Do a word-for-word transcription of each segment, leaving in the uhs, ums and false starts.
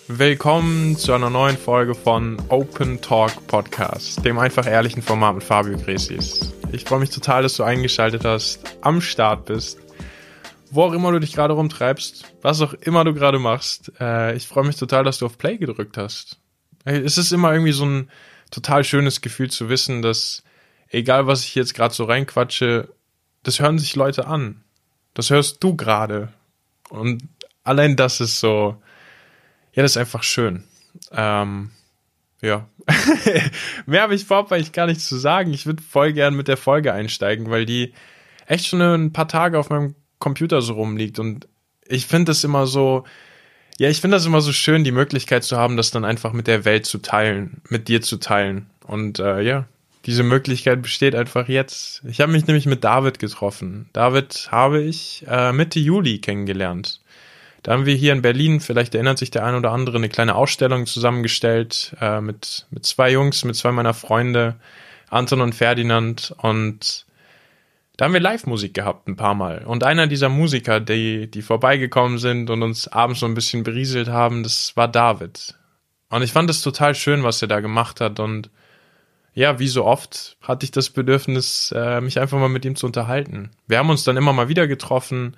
Willkommen zu einer neuen Folge von Open Talk Podcast, dem einfach ehrlichen Format mit Fabio Gresis. Ich freue mich total, dass du eingeschaltet hast, am Start bist, wo auch immer du dich gerade rumtreibst, was auch immer du gerade machst. Äh, ich freue mich total, dass du auf Play gedrückt hast. Es ist immer irgendwie so ein total schönes Gefühl zu wissen, dass egal was ich jetzt gerade so reinquatsche, das hören sich Leute an. Das hörst du gerade. Und allein das ist so... Ja, das ist einfach schön. Ähm, ja. Mehr habe ich vorab eigentlich gar nichts zu sagen. Ich würde voll gern mit der Folge einsteigen, weil die echt schon ein paar Tage auf meinem Computer so rumliegt. Und ich finde das immer so, ja, ich finde das immer so schön, die Möglichkeit zu haben, das dann einfach mit der Welt zu teilen, mit dir zu teilen. Und äh, ja, diese Möglichkeit besteht einfach jetzt. Ich habe mich nämlich mit David getroffen. David habe ich äh, Mitte Juli kennengelernt. Da haben wir hier in Berlin, vielleicht erinnert sich der ein oder andere, eine kleine Ausstellung zusammengestellt äh, mit, mit zwei Jungs, mit zwei meiner Freunde, Anton und Ferdinand. Und da haben wir Live-Musik gehabt ein paar Mal. Und einer dieser Musiker, die, die vorbeigekommen sind und uns abends so ein bisschen berieselt haben, das war David. Und ich fand es total schön, was er da gemacht hat. Und ja, wie so oft hatte ich das Bedürfnis, äh, mich einfach mal mit ihm zu unterhalten. Wir haben uns dann immer mal wieder getroffen.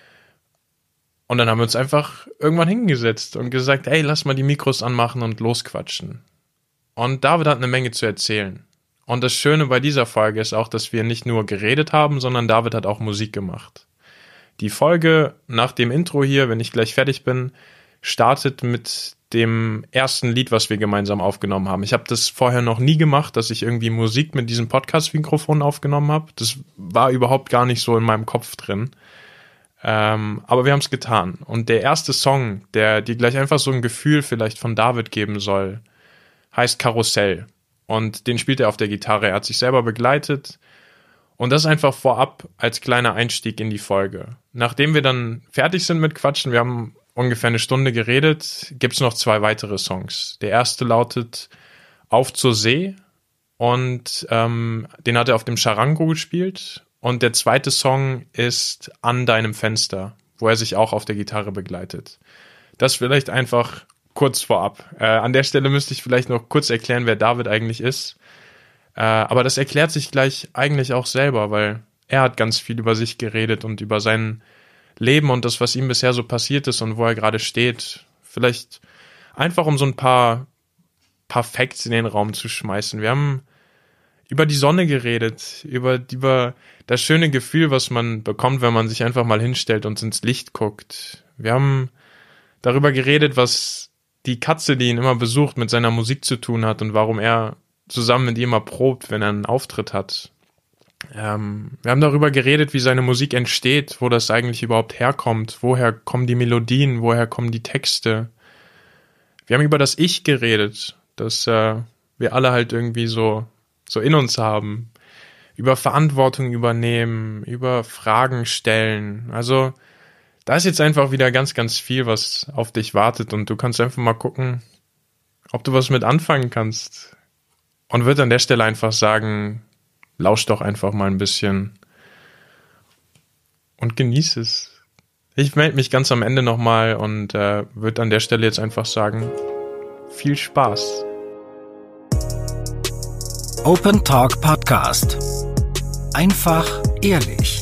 Und dann haben wir uns einfach irgendwann hingesetzt und gesagt, ey, lass mal die Mikros anmachen und losquatschen. Und David hat eine Menge zu erzählen. Und das Schöne bei dieser Folge ist auch, dass wir nicht nur geredet haben, sondern David hat auch Musik gemacht. Die Folge nach dem Intro hier, wenn ich gleich fertig bin, startet mit dem ersten Lied, was wir gemeinsam aufgenommen haben. Ich habe das vorher noch nie gemacht, dass ich irgendwie Musik mit diesem Podcast-Mikrofon aufgenommen habe. Das war überhaupt gar nicht so in meinem Kopf drin. Ähm, aber wir haben es getan. Und der erste Song, der dir gleich einfach so ein Gefühl vielleicht von David geben soll, heißt Karussell. Und den spielt er auf der Gitarre. Er hat sich selber begleitet. Und das einfach vorab als kleiner Einstieg in die Folge. Nachdem wir dann fertig sind mit Quatschen, wir haben ungefähr eine Stunde geredet, gibt es noch zwei weitere Songs. Der erste lautet Auf zur See. Und ähm, den hat er auf dem Charango gespielt. Und der zweite Song ist An deinem Fenster, wo er sich auch auf der Gitarre begleitet. Das vielleicht einfach kurz vorab. Äh, an der Stelle müsste ich vielleicht noch kurz erklären, wer David eigentlich ist. Äh, aber das erklärt sich gleich eigentlich auch selber, weil er hat ganz viel über sich geredet und über sein Leben und das, was ihm bisher so passiert ist und wo er gerade steht. Vielleicht einfach, um so ein paar, paar Facts in den Raum zu schmeißen. Wir haben über die Sonne geredet, über, über das schöne Gefühl, was man bekommt, wenn man sich einfach mal hinstellt und ins Licht guckt. Wir haben darüber geredet, was die Katze, die ihn immer besucht, mit seiner Musik zu tun hat und warum er zusammen mit ihr mal probt, wenn er einen Auftritt hat. Ähm, wir haben darüber geredet, wie seine Musik entsteht, wo das eigentlich überhaupt herkommt, woher kommen die Melodien, woher kommen die Texte. Wir haben über das Ich geredet, dass äh, wir alle halt irgendwie so so in uns haben, über Verantwortung übernehmen, über Fragen stellen. Also da ist jetzt einfach wieder ganz, ganz viel, was auf dich wartet und du kannst einfach mal gucken, ob du was mit anfangen kannst. Und würde an der Stelle einfach sagen, lausch doch einfach mal ein bisschen und genieß es. Ich melde mich ganz am Ende nochmal und äh, würde an der Stelle jetzt einfach sagen, viel Spaß. Open Talk Podcast. Einfach ehrlich.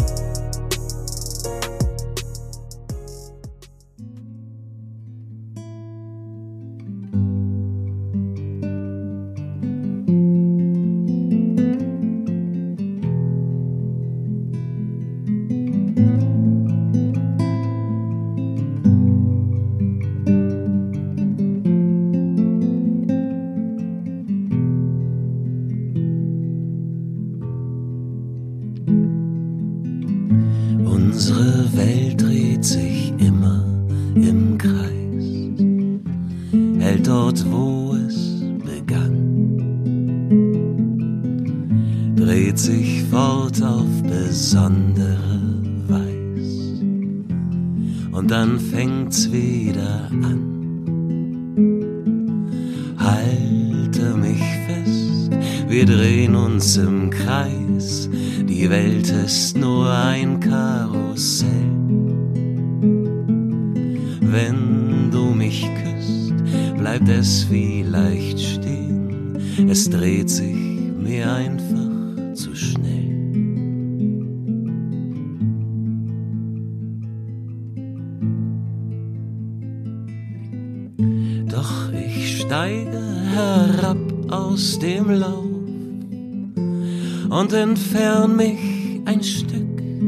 Unsere Welt dreht sich immer im Kreis, hält dort, wo es begann, dreht sich fort auf besondere Weis und dann fängt's wieder an. Halte mich fest, wir drehen uns im Kreis, die Welt ist nur ein Karussell. Wenn du mich küsst, bleibt es vielleicht stehen. Es dreht sich mir einfach zu schnell. Doch ich steige herab aus dem Lauf und entfern mich ein Stück.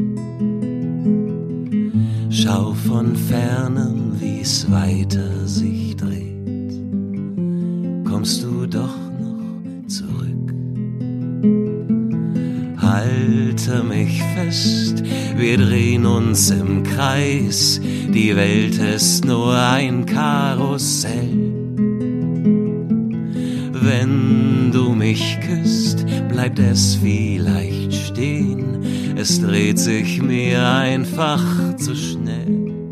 Schau von fernem, wie's weiter sich dreht. Kommst du doch noch zurück? Halte mich fest, wir drehen uns im Kreis. Die Welt ist nur ein Karussell. Wenn du mich küsst, bleibt es vielleicht stehen. Es dreht sich mir einfach zu schnell.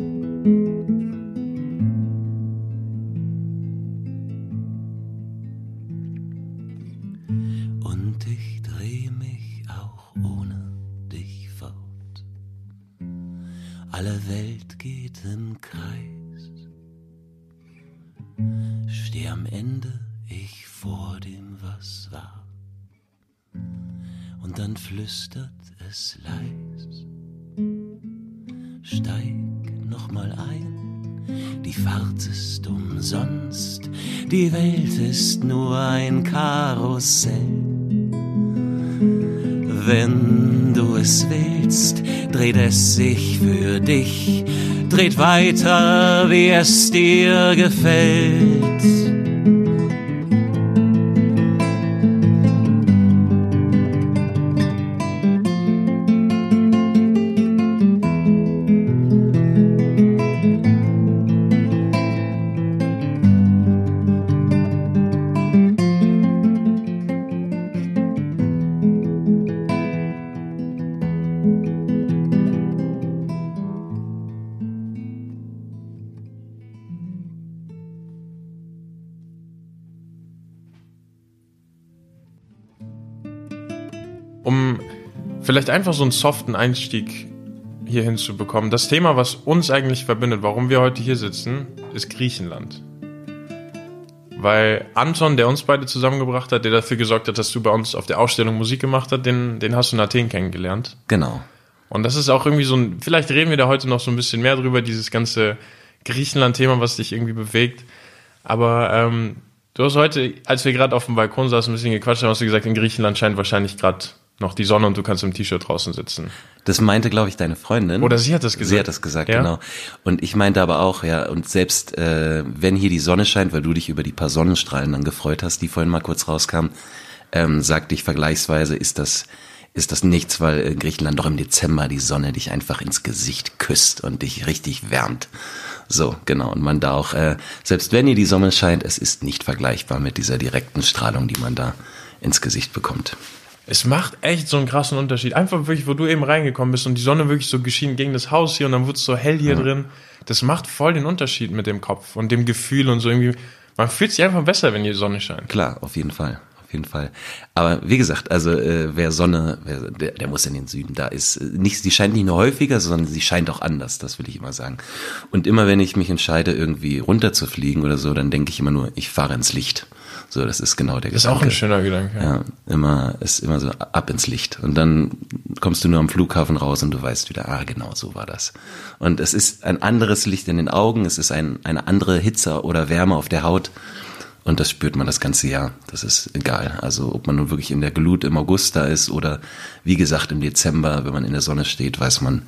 Und ich dreh mich auch ohne dich fort. Alle Welt geht im Kreis. Steh am Ende ich vor dem, was war. Und dann flüstert es leis. Steig noch mal ein, die Fahrt ist umsonst. Die Welt ist nur ein Karussell. Wenn du es willst, dreht es sich für dich. Dreht weiter, wie es dir gefällt. Um vielleicht einfach so einen soften Einstieg hier hinzubekommen. Das Thema, was uns eigentlich verbindet, warum wir heute hier sitzen, ist Griechenland. Weil Anton, der uns beide zusammengebracht hat, der dafür gesorgt hat, dass du bei uns auf der Ausstellung Musik gemacht hast, den, den hast du in Athen kennengelernt. Genau. Und das ist auch irgendwie so ein, vielleicht reden wir da heute noch so ein bisschen mehr drüber, dieses ganze Griechenland-Thema, was dich irgendwie bewegt. Aber ähm, du hast heute, als wir gerade auf dem Balkon saßen, ein bisschen gequatscht haben, hast du gesagt, in Griechenland scheint wahrscheinlich gerade noch die Sonne und du kannst im T-Shirt draußen sitzen. Das meinte, glaube ich, deine Freundin. Oder sie hat das gesagt. Sie hat das gesagt, ja? Genau. Und ich meinte aber auch, ja, und selbst äh, wenn hier die Sonne scheint, weil du dich über die paar Sonnenstrahlen dann gefreut hast, die vorhin mal kurz rauskamen, ähm, sagte ich vergleichsweise, ist das ist das nichts, weil in Griechenland doch im Dezember die Sonne dich einfach ins Gesicht küsst und dich richtig wärmt. So, genau. Und man da auch, äh, selbst wenn hier die Sonne scheint, es ist nicht vergleichbar mit dieser direkten Strahlung, die man da ins Gesicht bekommt. Es macht echt so einen krassen Unterschied. Einfach wirklich, wo du eben reingekommen bist und die Sonne wirklich so geschienen gegen das Haus hier und dann wird es so hell hier ja. drin. Das macht voll den Unterschied mit dem Kopf und dem Gefühl und so irgendwie. Man fühlt sich einfach besser, wenn die Sonne scheint. Klar, auf jeden Fall. Auf jeden Fall. Aber wie gesagt, also äh, wer Sonne, wer, der, der muss in den Süden. Da ist nicht, sie scheint nicht nur häufiger, sondern sie scheint auch anders, das will ich immer sagen. Und immer wenn ich mich entscheide, irgendwie runterzufliegen oder so, dann denke ich immer nur, ich fahre ins Licht. So, das ist genau der Gedanke. Das ist auch ein schöner Gedanke. Ja, immer, ist immer so ab ins Licht. Und dann kommst du nur am Flughafen raus und du weißt wieder, ah, genau, so war das. Und es ist ein anderes Licht in den Augen, es ist ein, eine andere Hitze oder Wärme auf der Haut. Und das spürt man das ganze Jahr. Das ist egal. Also, ob man nun wirklich in der Glut im August da ist oder, wie gesagt, im Dezember, wenn man in der Sonne steht, weiß man,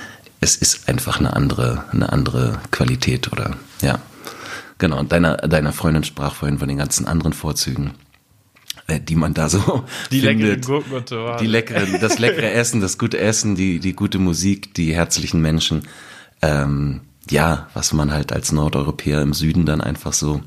es ist einfach eine andere, eine andere Qualität oder, ja. Genau, und deine, deine Freundin sprach vorhin von den ganzen anderen Vorzügen, äh, die man da so die findet. Leckeren Gurken, die leckeren, das leckere Essen, das gute Essen, die, die gute Musik, die herzlichen Menschen. Ähm, ja, was man halt als Nordeuropäer im Süden dann einfach so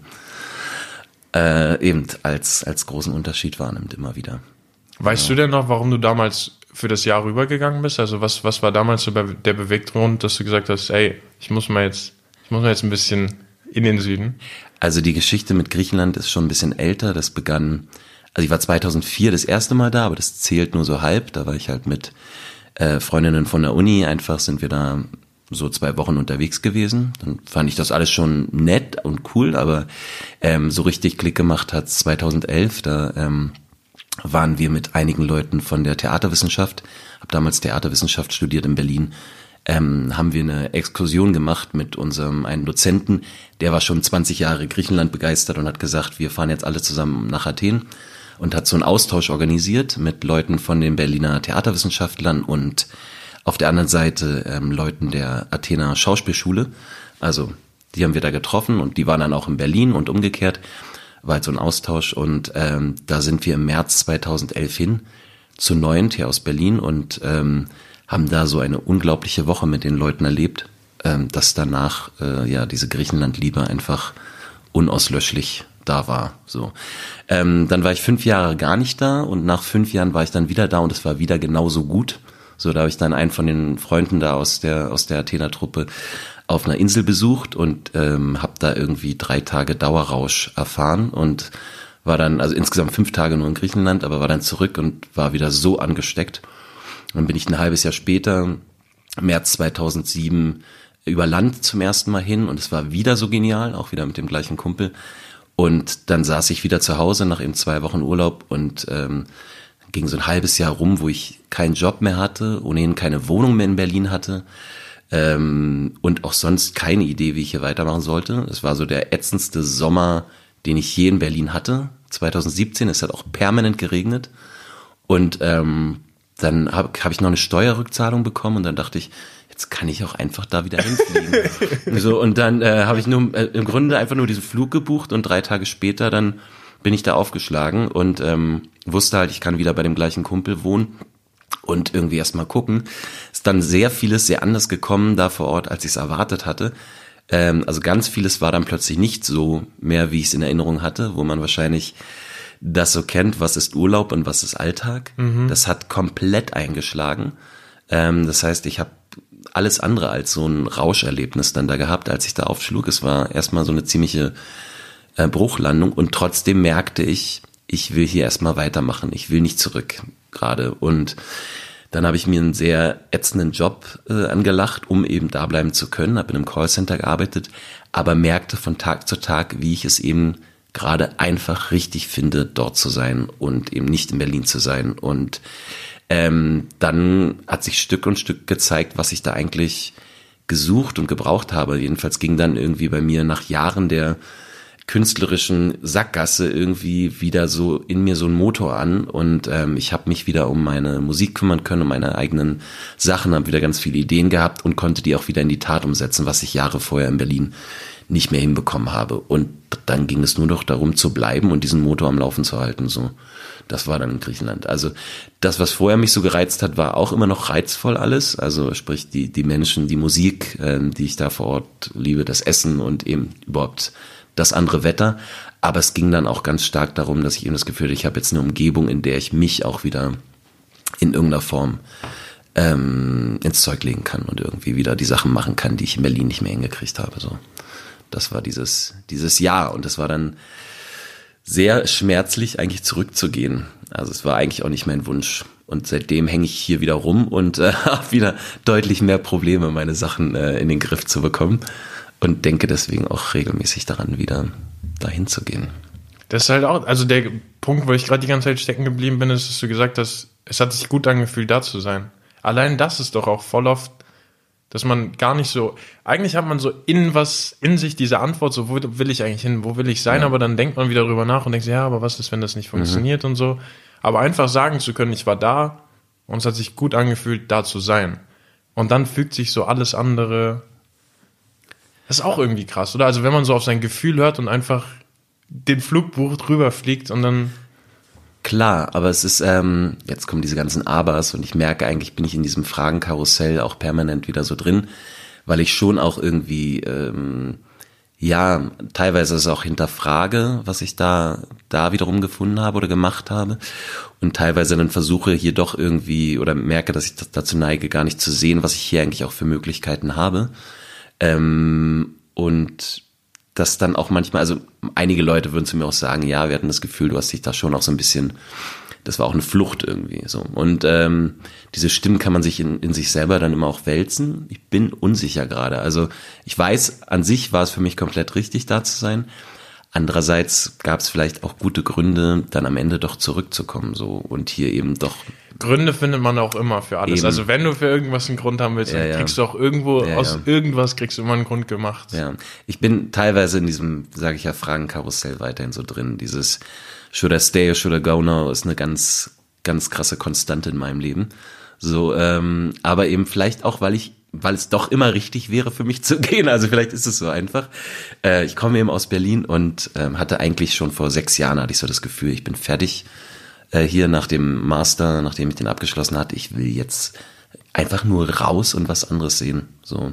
äh, eben als, als großen Unterschied wahrnimmt immer wieder. Weißt ja. du denn noch, warum du damals für das Jahr rübergegangen bist? Also was, was war damals so der Beweggrund, dass du gesagt hast, ey, ich muss mal jetzt, ich muss mal jetzt ein bisschen in den Süden? Also die Geschichte mit Griechenland ist schon ein bisschen älter. Das begann, also ich war zweitausendvier das erste Mal da, aber das zählt nur so halb. Da war ich halt mit äh, Freundinnen von der Uni. Einfach sind wir da so zwei Wochen unterwegs gewesen. Dann fand ich das alles schon nett und cool, aber ähm, so richtig Klick gemacht hat zweitausendelf. Da ähm, waren wir mit einigen Leuten von der Theaterwissenschaft, habe damals Theaterwissenschaft studiert in Berlin, ähm, haben wir eine Exkursion gemacht mit unserem einen Dozenten, der war schon zwanzig Jahre Griechenland begeistert und hat gesagt, wir fahren jetzt alle zusammen nach Athen und hat so einen Austausch organisiert mit Leuten von den Berliner Theaterwissenschaftlern und auf der anderen Seite ähm, Leuten der Athener Schauspielschule. Also die haben wir da getroffen und die waren dann auch in Berlin und umgekehrt. War halt so ein Austausch und ähm, da sind wir im März zweitausendelf hin zu Neunt hier aus Berlin und ähm, haben da so eine unglaubliche Woche mit den Leuten erlebt, ähm, dass danach äh, ja diese Griechenland-Liebe einfach unauslöschlich da war. So, ähm, dann war ich fünf Jahre gar nicht da und nach fünf Jahren war ich dann wieder da und es war wieder genauso gut. So, da habe ich dann einen von den Freunden da aus der aus der Athener Truppe auf einer Insel besucht und ähm, habe da irgendwie drei Tage Dauerrausch erfahren und war dann, also insgesamt fünf Tage nur in Griechenland, aber war dann zurück und war wieder so angesteckt. Dann bin ich ein halbes Jahr später, März zweitausendsieben, über Land zum ersten Mal hin und es war wieder so genial, auch wieder mit dem gleichen Kumpel. Und dann saß ich wieder zu Hause nach eben zwei Wochen Urlaub und ähm, ging so ein halbes Jahr rum, wo ich keinen Job mehr hatte, ohnehin keine Wohnung mehr in Berlin hatte ähm, und auch sonst keine Idee, wie ich hier weitermachen sollte. Es war so der ätzendste Sommer, den ich je in Berlin hatte. zweitausendsiebzehn, es hat auch permanent geregnet und ähm, dann habe hab ich noch eine Steuerrückzahlung bekommen und dann dachte ich, jetzt kann ich auch einfach da wieder hinfliegen. so, und dann äh, habe ich nur äh, im Grunde einfach nur diesen Flug gebucht und drei Tage später dann bin ich da aufgeschlagen und ähm, wusste halt, ich kann wieder bei dem gleichen Kumpel wohnen und irgendwie erst mal gucken. Ist dann sehr vieles sehr anders gekommen da vor Ort, als ich es erwartet hatte. Ähm, also ganz vieles war dann plötzlich nicht so mehr, wie ich es in Erinnerung hatte, wo man wahrscheinlich das so kennt, was ist Urlaub und was ist Alltag. Mhm. Das hat komplett eingeschlagen. Ähm, das heißt, ich habe alles andere als so ein Rauscherlebnis dann da gehabt, als ich da aufschlug. Es war erstmal so eine ziemliche äh, Bruchlandung und trotzdem merkte ich, ich will hier erstmal weitermachen, ich will nicht zurück gerade. Und dann habe ich mir einen sehr ätzenden Job äh, angelacht, um eben da bleiben zu können, habe in einem Callcenter gearbeitet, aber merkte von Tag zu Tag, wie ich es eben gerade einfach richtig finde, dort zu sein und eben nicht in Berlin zu sein. Und ähm, dann hat sich Stück und Stück gezeigt, was ich da eigentlich gesucht und gebraucht habe. Jedenfalls ging dann irgendwie bei mir nach Jahren der künstlerischen Sackgasse irgendwie wieder so in mir so ein Motor an und ähm, ich habe mich wieder um meine Musik kümmern können, um meine eigenen Sachen, habe wieder ganz viele Ideen gehabt und konnte die auch wieder in die Tat umsetzen, was ich Jahre vorher in Berlin nicht mehr hinbekommen habe. Und dann ging es nur noch darum zu bleiben und diesen Motor am Laufen zu halten. So, das war dann in Griechenland. Also das, was vorher mich so gereizt hat, war auch immer noch reizvoll alles. Also sprich die die Menschen, die Musik, äh, die ich da vor Ort liebe, das Essen und eben überhaupt das andere Wetter. Aber es ging dann auch ganz stark darum, dass ich eben das Gefühl hatte, ich habe jetzt eine Umgebung, in der ich mich auch wieder in irgendeiner Form ähm, ins Zeug legen kann und irgendwie wieder die Sachen machen kann, die ich in Berlin nicht mehr hingekriegt habe. So, das war dieses dieses Jahr und das war dann sehr schmerzlich, eigentlich zurückzugehen. Also es war eigentlich auch nicht mein Wunsch. Und seitdem hänge ich hier wieder rum und äh, habe wieder deutlich mehr Probleme, meine Sachen äh, in den Griff zu bekommen. Und denke deswegen auch regelmäßig daran, wieder dahin zu gehen. Das ist halt auch, also der Punkt, wo ich gerade die ganze Zeit stecken geblieben bin, ist, dass du gesagt hast, es hat sich gut angefühlt, da zu sein. Allein das ist doch auch voll oft, dass man gar nicht so, eigentlich hat man so in was, in sich diese Antwort, so wo will ich eigentlich hin, wo will ich sein, ja. Aber dann denkt man wieder drüber nach und denkt, ja, aber was ist, wenn das nicht funktioniert mhm. und so. Aber einfach sagen zu können, ich war da und es hat sich gut angefühlt, da zu sein. Und dann fügt sich so alles andere. Das ist auch irgendwie krass, oder? Also wenn man so auf sein Gefühl hört und einfach den Flug bucht, rüberfliegt und dann... Klar, aber es ist, ähm, jetzt kommen diese ganzen Abers und ich merke eigentlich, bin ich in diesem Fragenkarussell auch permanent wieder so drin, weil ich schon auch irgendwie, ähm, ja, teilweise es auch hinterfrage, was ich da, da wiederum gefunden habe oder gemacht habe und teilweise dann versuche hier doch irgendwie oder merke, dass ich dazu neige, gar nicht zu sehen, was ich hier eigentlich auch für Möglichkeiten habe. Ähm, und das dann auch manchmal, also einige Leute würden zu mir auch sagen, ja, wir hatten das Gefühl, du hast dich da schon auch so ein bisschen das war auch eine Flucht irgendwie so. Und ähm, diese Stimmen kann man sich in, in sich selber dann immer auch wälzen. Ich bin unsicher gerade. Also ich weiß, an sich war es für mich komplett richtig, da zu sein. Andererseits gab es vielleicht auch gute Gründe, dann am Ende doch zurückzukommen so und hier eben doch. Gründe findet man auch immer für alles. Eben. Also wenn du für irgendwas einen Grund haben willst, ja, dann ja. kriegst du auch irgendwo, ja, aus ja. irgendwas kriegst du immer einen Grund gemacht. Ja, ich bin teilweise in diesem, sage ich ja, Fragenkarussell weiterhin so drin. Dieses should I stay or should I go now ist eine ganz, ganz krasse Konstante in meinem Leben. So, ähm, aber eben vielleicht auch, weil ich, weil es doch immer richtig wäre für mich zu gehen. Also vielleicht ist es so einfach. Äh, ich komme eben aus Berlin und ähm, hatte eigentlich schon vor sechs Jahren hatte ich so das Gefühl, ich bin fertig. Hier nach dem Master, nachdem ich den abgeschlossen hatte, ich will jetzt einfach nur raus und was anderes sehen. So.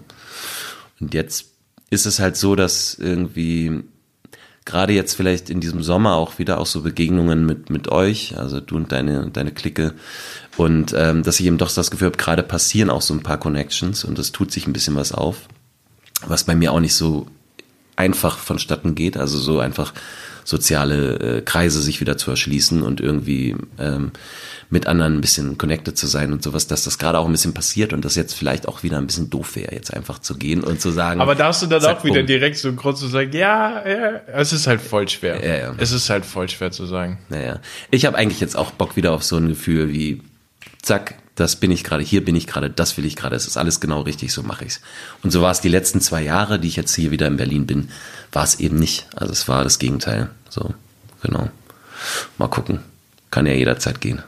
Und jetzt ist es halt so, dass irgendwie gerade jetzt vielleicht in diesem Sommer auch wieder auch so Begegnungen mit mit euch, also du und deine deine Clique, und ähm, dass ich eben doch das Gefühl habe, gerade passieren auch so ein paar Connections und es tut sich ein bisschen was auf, was bei mir auch nicht so einfach vonstatten geht, also so einfach soziale äh, Kreise sich wieder zu erschließen und irgendwie ähm, mit anderen ein bisschen connected zu sein und sowas, dass das gerade auch ein bisschen passiert und das jetzt vielleicht auch wieder ein bisschen doof wäre, jetzt einfach zu gehen und zu sagen. Aber da hast du dann zack, auch wieder bumm. direkt so kurz zu sagen, ja, ja, es ist halt voll schwer. Ja, ja. Es ist halt voll schwer zu sagen. Naja, ich habe eigentlich jetzt auch Bock wieder auf so ein Gefühl wie, zack, das bin ich gerade, hier bin ich gerade, das will ich gerade, es ist alles genau richtig, so mache ich's. Und so war es die letzten zwei Jahre, die ich jetzt hier wieder in Berlin bin, war es eben nicht. Also es war das Gegenteil. So, genau. Mal gucken. Kann ja jederzeit gehen.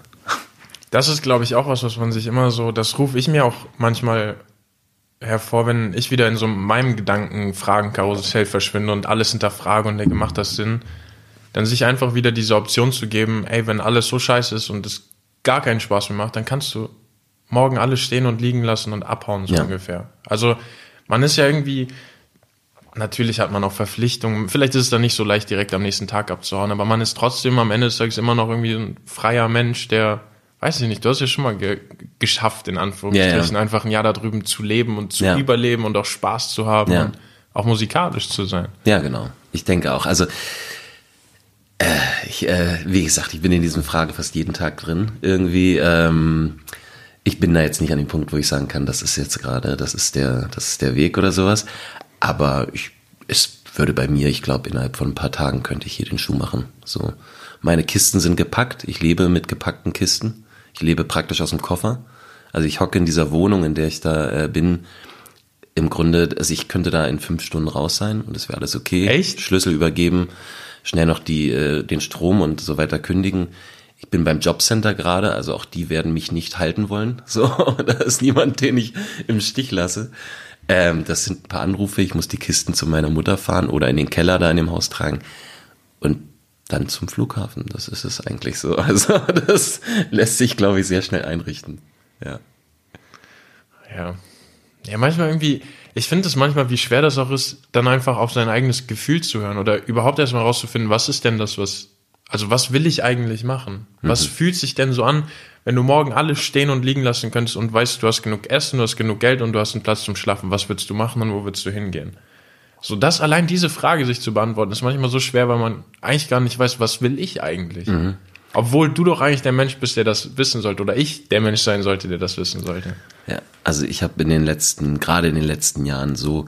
Das ist, glaube ich, auch was, was man sich immer so, das rufe ich mir auch manchmal hervor, wenn ich wieder in so meinem Gedanken-Fragen-Karussell verschwinde und alles hinterfrage und denke, macht das Sinn? Dann sich einfach wieder diese Option zu geben, ey, wenn alles so scheiße ist und es gar keinen Spaß mehr macht, dann kannst du morgen alles stehen und liegen lassen und abhauen, so ja. ungefähr. Also man ist ja irgendwie, natürlich hat man auch Verpflichtungen, vielleicht ist es dann nicht so leicht, direkt am nächsten Tag abzuhauen, aber man ist trotzdem am Ende des Tages immer noch irgendwie ein freier Mensch, der, weiß ich nicht, du hast ja schon mal ge- geschafft, in Anführungsstrichen, ja, ja. einfach ein Jahr da drüben zu leben und zu ja. überleben und auch Spaß zu haben ja. und auch musikalisch zu sein. Ja, genau. Ich denke auch. Also äh, ich, äh, wie gesagt, ich bin in diesen Fragen fast jeden Tag drin. Irgendwie, ähm, ich bin da jetzt nicht an dem Punkt, wo ich sagen kann, das ist jetzt gerade, das ist der, das ist der Weg oder sowas. Aber ich, es würde bei mir, ich glaube, innerhalb von ein paar Tagen könnte ich hier den Schuh machen. So, meine Kisten sind gepackt. Ich lebe mit gepackten Kisten. Ich lebe praktisch aus dem Koffer. Also ich hocke in dieser Wohnung, in der ich da äh, bin. Im Grunde, also ich könnte da in fünf Stunden raus sein und es wäre alles okay. Echt? Schlüssel übergeben, schnell noch die äh, den Strom und so weiter kündigen. Ich bin beim Jobcenter gerade, also auch die werden mich nicht halten wollen. So, da ist niemand, den ich im Stich lasse. Ähm, das sind ein paar Anrufe. Ich muss die Kisten zu meiner Mutter fahren oder in den Keller da in dem Haus tragen und dann zum Flughafen. Das ist es eigentlich so. Also das lässt sich, glaube ich, sehr schnell einrichten. Ja. Ja. Ja, manchmal irgendwie, ich finde es manchmal, wie schwer das auch ist, dann einfach auf sein eigenes Gefühl zu hören oder überhaupt erstmal rauszufinden, was ist denn das, was, also was will ich eigentlich machen? Mhm. Was fühlt sich denn so an, wenn du morgen alles stehen und liegen lassen könntest und weißt, du hast genug Essen, du hast genug Geld und du hast einen Platz zum Schlafen, was würdest du machen und wo würdest du hingehen? So, das allein diese Frage sich zu beantworten, ist manchmal so schwer, weil man eigentlich gar nicht weiß, was will ich eigentlich? Mhm. Obwohl du doch eigentlich der Mensch bist, der das wissen sollte oder ich der Mensch sein sollte, der das wissen sollte. Ja, also ich habe in den letzten, gerade in den letzten Jahren so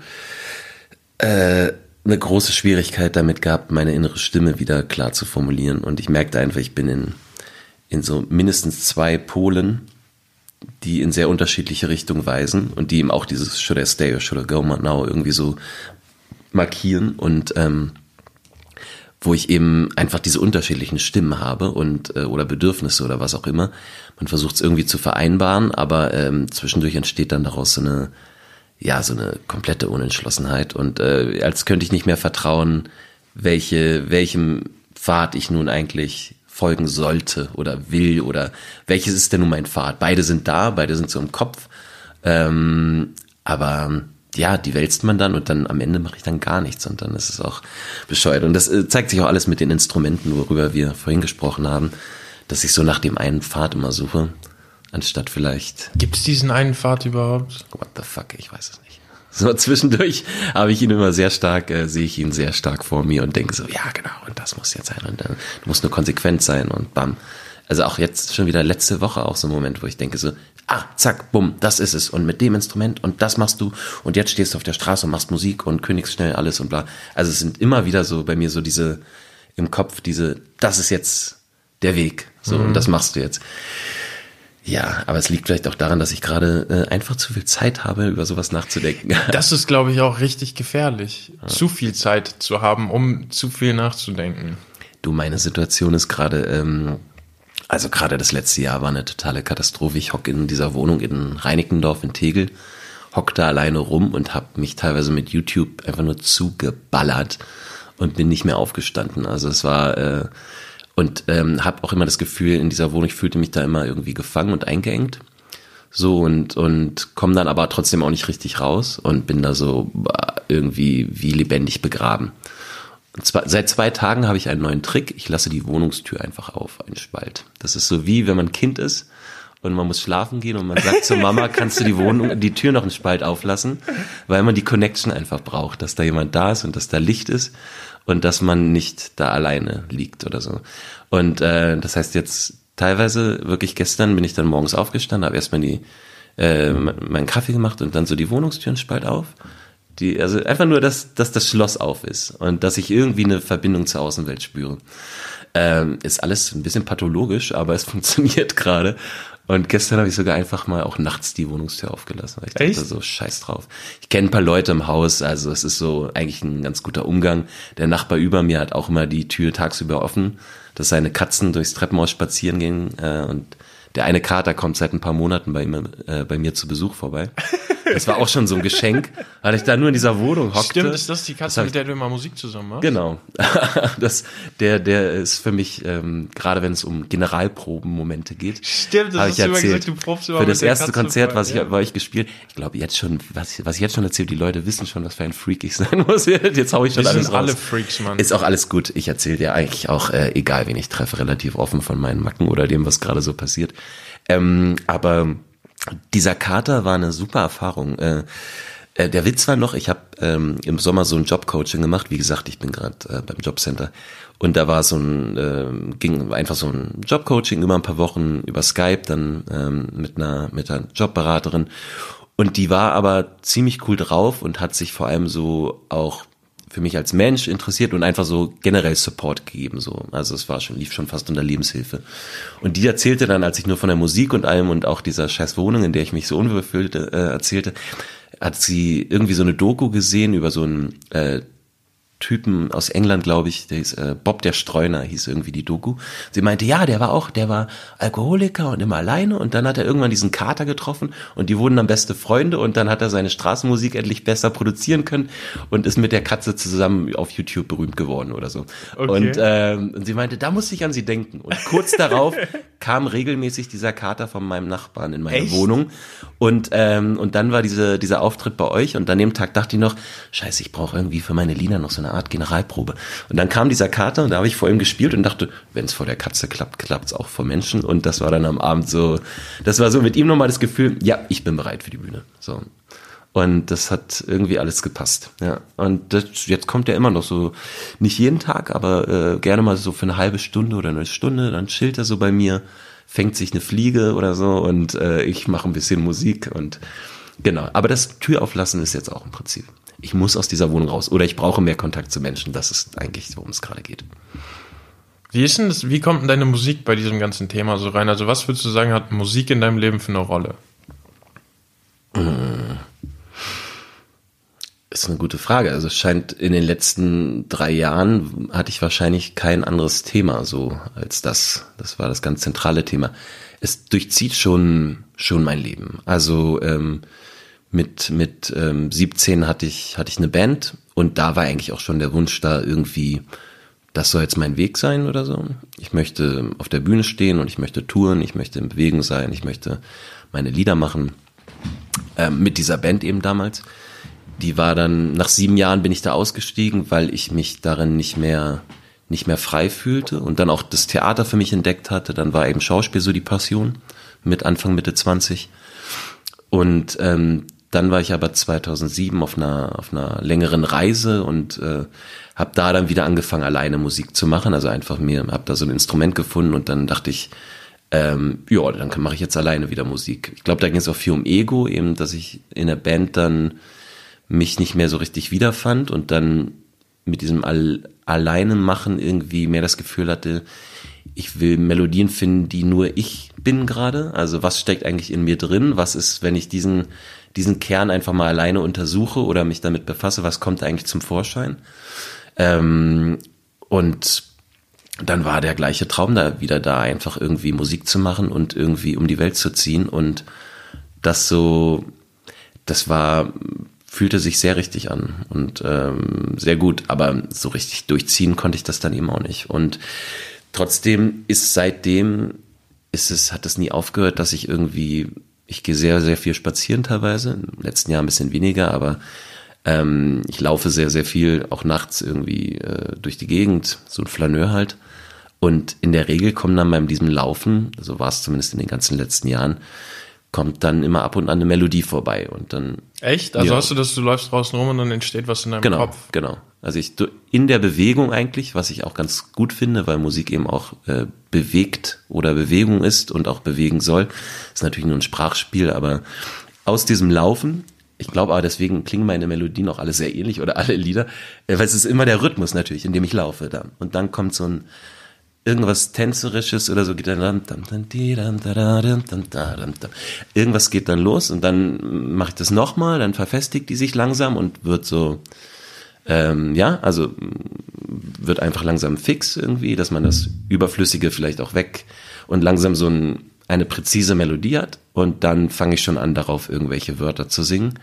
äh, eine große Schwierigkeit damit gehabt, meine innere Stimme wieder klar zu formulieren und ich merkte einfach, ich bin in in so mindestens zwei Polen, die in sehr unterschiedliche Richtungen weisen und die eben auch dieses should I stay or should I go now irgendwie so markieren und ähm, wo ich eben einfach diese unterschiedlichen Stimmen habe und äh, oder Bedürfnisse oder was auch immer. Man versucht es irgendwie zu vereinbaren, aber ähm, zwischendurch entsteht dann daraus so eine, ja, so eine komplette Unentschlossenheit und äh, als könnte ich nicht mehr vertrauen, welche, welchem Pfad ich nun eigentlich folgen sollte oder will oder welches ist denn nun mein Pfad? Beide sind da, beide sind so im Kopf, ähm, aber ja, die wälzt man dann und dann am Ende mache ich dann gar nichts und dann ist es auch bescheuert. Und das äh, zeigt sich auch alles mit den Instrumenten, worüber wir vorhin gesprochen haben, dass ich so nach dem einen Pfad immer suche, anstatt vielleicht... Gibt es diesen einen Pfad überhaupt? What the fuck, ich weiß es nicht. So zwischendurch habe ich ihn immer sehr stark, äh, sehe ich ihn sehr stark vor mir und denke so, ja genau, und das muss jetzt sein und dann du musst nur konsequent sein und bam. Also auch jetzt schon wieder letzte Woche auch so ein Moment, wo ich denke so, ah, zack, bumm, das ist es. Und mit dem Instrument und das machst du. Und jetzt stehst du auf der Straße und machst Musik und Königsschnell alles und bla. Also es sind immer wieder so bei mir so diese, im Kopf diese, das ist jetzt der Weg. So, mhm. und das machst du jetzt. Ja, aber es liegt vielleicht auch daran, dass ich gerade äh, einfach zu viel Zeit habe, über sowas nachzudenken. Das ist, glaube ich, auch richtig gefährlich, ja. zu viel Zeit zu haben, um zu viel nachzudenken. Du, meine Situation ist gerade, ähm, also gerade das letzte Jahr war eine totale Katastrophe. Ich hocke in dieser Wohnung in Reinickendorf in Tegel, hock da alleine rum und habe mich teilweise mit YouTube einfach nur zugeballert und bin nicht mehr aufgestanden. Also es war... Äh, Und ähm, habe auch immer das Gefühl, in dieser Wohnung, ich fühlte mich da immer irgendwie gefangen und eingeengt. So und und komme dann aber trotzdem auch nicht richtig raus und bin da so irgendwie wie lebendig begraben. Und zwar, seit zwei Tagen habe ich einen neuen Trick. Ich lasse die Wohnungstür einfach auf, einen Spalt. Das ist so wie, wenn man Kind ist und man muss schlafen gehen und man sagt zur Mama, kannst du die Wohnung, die Tür noch einen Spalt auflassen, weil man die Connection einfach braucht, dass da jemand da ist und dass da Licht ist. Und dass man nicht da alleine liegt oder so. Und äh, das heißt jetzt teilweise, wirklich gestern bin ich dann morgens aufgestanden, habe erstmal die äh, meinen Kaffee gemacht und dann so die Wohnungstüren spalt auf. Die, also einfach nur, dass, dass das Schloss auf ist und dass ich irgendwie eine Verbindung zur Außenwelt spüre. Ähm, ist alles ein bisschen pathologisch, aber es funktioniert gerade. Und gestern habe ich sogar einfach mal auch nachts die Wohnungstür aufgelassen. Weil ich dachte so, scheiß drauf. Ich kenne ein paar Leute im Haus, also es ist so eigentlich ein ganz guter Umgang. Der Nachbar über mir hat auch immer die Tür tagsüber offen, dass seine Katzen durchs Treppenhaus spazieren gehen. Äh, und der eine Kater kommt seit ein paar Monaten bei, ihm, äh, bei mir zu Besuch vorbei. Das war auch schon so ein Geschenk, weil ich da nur in dieser Wohnung hockte. Stimmt, ist das die Katze, mit der du immer Musik zusammen machst? Genau. Das, der, der ist für mich, ähm, gerade wenn es um Generalprobenmomente geht. Stimmt, das hast du immer gesagt, du probst immer Für das mit der erste Katze Konzert, voll, was ich ja. bei euch gespielt, ich glaube jetzt schon, was, was ich jetzt schon erzähle, die Leute wissen schon, was für ein Freak ich sein muss. Jetzt hau ich schon Wir alles sind raus. alle Freaks, Mann. Ist auch alles gut. Ich erzähle dir eigentlich auch, äh, egal wen ich treffe, relativ offen von meinen Macken oder dem, was gerade so passiert. Ähm, aber dieser Kater war eine super Erfahrung. Äh, äh, der Witz war noch, ich habe ähm, im Sommer so ein Jobcoaching gemacht. Wie gesagt, ich bin gerade äh, beim Jobcenter. Und da war so ein, äh, ging einfach so ein Jobcoaching über ein paar Wochen über Skype, dann ähm, mit einer mit einer Jobberaterin. Und die war aber ziemlich cool drauf und hat sich vor allem so auch für mich als Mensch interessiert und einfach so generell Support gegeben, so. Also es war schon, lief schon fast unter Lebenshilfe. Und die erzählte dann, als ich nur von der Musik und allem und auch dieser scheiß Wohnung, in der ich mich so unwohl fühlte, äh, erzählte, hat sie irgendwie so eine Doku gesehen über so einen äh, Typen aus England, glaube ich, der hieß äh, Bob der Streuner, hieß irgendwie die Doku. Sie meinte, ja, der war auch, der war Alkoholiker und immer alleine und dann hat er irgendwann diesen Kater getroffen und die wurden dann beste Freunde und dann hat er seine Straßenmusik endlich besser produzieren können und ist mit der Katze zusammen auf YouTube berühmt geworden oder so. Okay. Und, ähm, und sie meinte, da musste ich an sie denken. Und kurz darauf kam regelmäßig dieser Kater von meinem Nachbarn in meine Echt? Wohnung und ähm, und dann war diese dieser Auftritt bei euch und an dem Tag dachte ich noch, scheiße, ich brauche irgendwie für meine Lieder noch so eine Art Generalprobe. Und dann kam dieser Kater und da habe ich vor ihm gespielt und dachte, wenn es vor der Katze klappt, klappt es auch vor Menschen. Und das war dann am Abend so, das war so mit ihm nochmal das Gefühl, ja, ich bin bereit für die Bühne. So. Und das hat irgendwie alles gepasst. Ja. Und das, jetzt kommt er immer noch so, nicht jeden Tag, aber äh, gerne mal so für eine halbe Stunde oder eine Stunde, dann chillt er so bei mir, fängt sich eine Fliege oder so und äh, ich mache ein bisschen Musik und genau. Aber das Tür auflassen ist jetzt auch im Prinzip. Ich muss aus dieser Wohnung raus oder ich brauche mehr Kontakt zu Menschen. Das ist eigentlich, worum es gerade geht. Wie ist denn das, wie kommt denn deine Musik bei diesem ganzen Thema so rein? Also was würdest du sagen, hat Musik in deinem Leben für eine Rolle? Ist eine gute Frage. Also es scheint in den letzten drei Jahren hatte ich wahrscheinlich kein anderes Thema so als das. Das war das ganz zentrale Thema. Es durchzieht schon, schon mein Leben. Also, ähm, Mit mit ähm, siebzehn hatte ich hatte ich eine Band und da war eigentlich auch schon der Wunsch da irgendwie, das soll jetzt mein Weg sein oder so. Ich möchte auf der Bühne stehen und ich möchte touren, ich möchte in Bewegung sein, ich möchte meine Lieder machen. Ähm, mit dieser Band eben damals. Die war dann, nach sieben Jahren bin ich da ausgestiegen, weil ich mich darin nicht mehr nicht mehr frei fühlte und dann auch das Theater für mich entdeckt hatte. Dann war eben Schauspiel so die Passion mit Anfang, Mitte zwanzig. Und ähm, dann war ich aber zweitausendsieben auf einer auf einer längeren Reise und äh, habe da dann wieder angefangen, alleine Musik zu machen. Also einfach mir, habe da so ein Instrument gefunden und dann dachte ich, ähm, ja, dann mache ich jetzt alleine wieder Musik. Ich glaube, da ging es auch viel um Ego, eben, dass ich in der Band dann mich nicht mehr so richtig wiederfand und dann mit diesem All- alleine machen irgendwie mehr das Gefühl hatte, ich will Melodien finden, die nur ich bin gerade. Also was steckt eigentlich in mir drin? Was ist, wenn ich diesen diesen Kern einfach mal alleine untersuche oder mich damit befasse, was kommt eigentlich zum Vorschein? Ähm, und dann war der gleiche Traum da wieder da, einfach irgendwie Musik zu machen und irgendwie um die Welt zu ziehen. Und das so, das war, fühlte sich sehr richtig an und ähm, sehr gut. Aber so richtig durchziehen konnte ich das dann eben auch nicht. Und trotzdem ist seitdem, ist es, hat es nie aufgehört, dass ich irgendwie, ich gehe sehr, sehr viel spazieren teilweise. Im letzten Jahr ein bisschen weniger, aber ähm, ich laufe sehr, sehr viel, auch nachts irgendwie äh, durch die Gegend, so ein Flaneur halt. Und in der Regel kommen dann bei diesem Laufen, so war es zumindest in den ganzen letzten Jahren, kommt dann immer ab und an eine Melodie vorbei und dann. Echt? Also ja. hast du das, du läufst draußen rum und dann entsteht was in deinem genau, Kopf? Genau, also ich in der Bewegung eigentlich, was ich auch ganz gut finde, weil Musik eben auch äh, bewegt oder Bewegung ist und auch bewegen soll. Ist natürlich nur ein Sprachspiel, aber aus diesem Laufen, ich glaube aber deswegen klingen meine Melodien auch alle sehr ähnlich oder alle Lieder, äh, weil es ist immer der Rhythmus natürlich, in dem ich laufe dann. Und dann kommt so ein irgendwas Tänzerisches oder so geht dann irgendwas geht dann los und dann mache ich das nochmal, dann verfestigt die sich langsam und wird so, ähm, ja, also wird einfach langsam fix irgendwie, dass man das Überflüssige vielleicht auch weg und langsam so ein, eine präzise Melodie hat und dann fange ich schon an, darauf irgendwelche Wörter zu singen.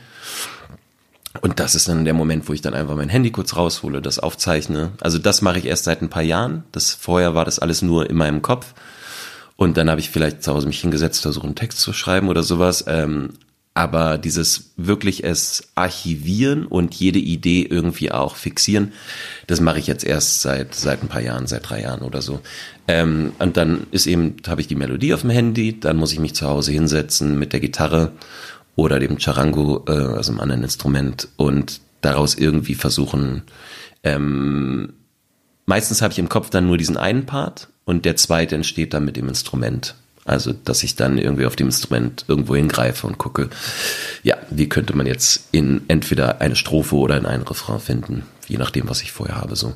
Und das ist dann der Moment, wo ich dann einfach mein Handy kurz raushole, das aufzeichne. Also das mache ich erst seit ein paar Jahren. Das vorher war das alles nur in meinem Kopf. Und dann habe ich vielleicht zu Hause mich hingesetzt, versucht einen Text zu schreiben oder sowas. Ähm, aber dieses wirklich es archivieren und jede Idee irgendwie auch fixieren, das mache ich jetzt erst seit seit ein paar Jahren, seit drei Jahren oder so. Ähm, und dann ist eben, habe ich die Melodie auf dem Handy, dann muss ich mich zu Hause hinsetzen mit der Gitarre oder dem Charango, äh, also einem anderen Instrument und daraus irgendwie versuchen, ähm, meistens habe ich im Kopf dann nur diesen einen Part und der zweite entsteht dann mit dem Instrument. Also, dass ich dann irgendwie auf dem Instrument irgendwo hingreife und gucke, ja, wie könnte man jetzt in entweder eine Strophe oder in einen Refrain finden, je nachdem, was ich vorher habe, so.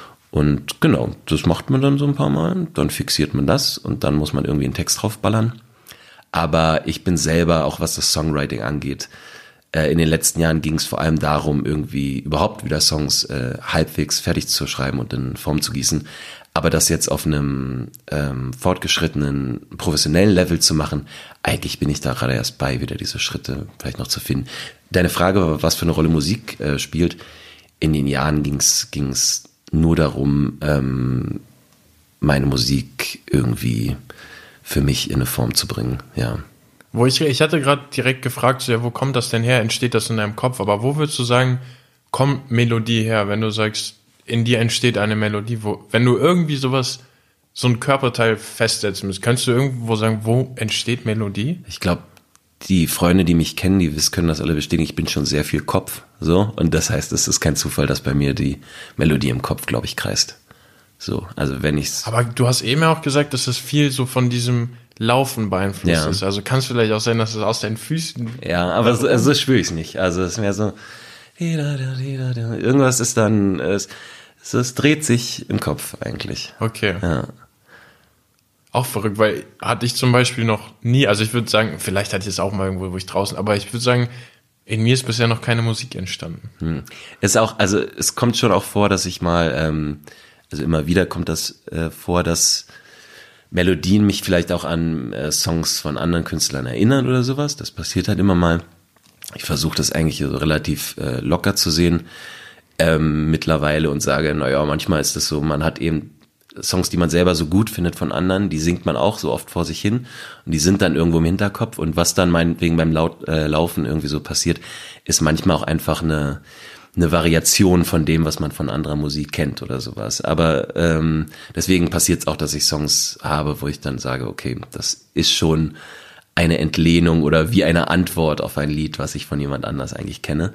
Und genau, das macht man dann so ein paar Mal, dann fixiert man das und dann muss man irgendwie einen Text draufballern. Aber ich bin selber, auch was das Songwriting angeht, äh, in den letzten Jahren ging es vor allem darum, irgendwie überhaupt wieder Songs äh, halbwegs fertig zu schreiben und in Form zu gießen. Aber das jetzt auf einem ähm, fortgeschrittenen, professionellen Level zu machen, eigentlich bin ich da gerade erst bei, wieder diese Schritte vielleicht noch zu finden. Deine Frage, was für eine Rolle Musik äh, spielt, in den Jahren ging es nur darum, ähm, meine Musik irgendwie für mich in eine Form zu bringen, ja. Wo ich, ich hatte gerade direkt gefragt, so, ja, wo kommt das denn her? Entsteht das in deinem Kopf? Aber wo würdest du sagen, kommt Melodie her, wenn du sagst, in dir entsteht eine Melodie? Wo, wenn du irgendwie sowas, so ein Körperteil festsetzen musst, kannst du irgendwo sagen, wo entsteht Melodie? Ich glaube, die Freunde, die mich kennen, die können das alle bestätigen, ich bin schon sehr viel Kopf, so. Und das heißt, es ist kein Zufall, dass bei mir die Melodie im Kopf, glaube ich, kreist. So, also wenn ich's. Aber du hast eben ja auch gesagt, dass das viel so von diesem Laufen beeinflusst ja. ist. Also kann es vielleicht auch sein, dass es aus deinen Füßen. Ja, aber so, so spüre ich es nicht. Also es ist mehr so. Irgendwas ist dann. Es, es dreht sich im Kopf eigentlich. Okay. Ja. Auch verrückt, weil hatte ich zum Beispiel noch nie, also ich würde sagen, vielleicht hatte ich es auch mal irgendwo, wo ich draußen, aber ich würde sagen, in mir ist bisher noch keine Musik entstanden. Hm. Ist auch, also es kommt schon auch vor, dass ich mal, ähm, also immer wieder kommt das äh, vor, dass Melodien mich vielleicht auch an äh, Songs von anderen Künstlern erinnern oder sowas. Das passiert halt immer mal. Ich versuche das eigentlich so relativ äh, locker zu sehen ähm, mittlerweile und sage, naja, manchmal ist das so, man hat eben Songs, die man selber so gut findet von anderen, die singt man auch so oft vor sich hin und die sind dann irgendwo im Hinterkopf und was dann meinetwegen beim Laut, äh, Laufen irgendwie so passiert, ist manchmal auch einfach eine eine Variation von dem, was man von anderer Musik kennt oder sowas. Aber ähm, deswegen passiert es auch, dass ich Songs habe, wo ich dann sage, okay, das ist schon eine Entlehnung oder wie eine Antwort auf ein Lied, was ich von jemand anders eigentlich kenne.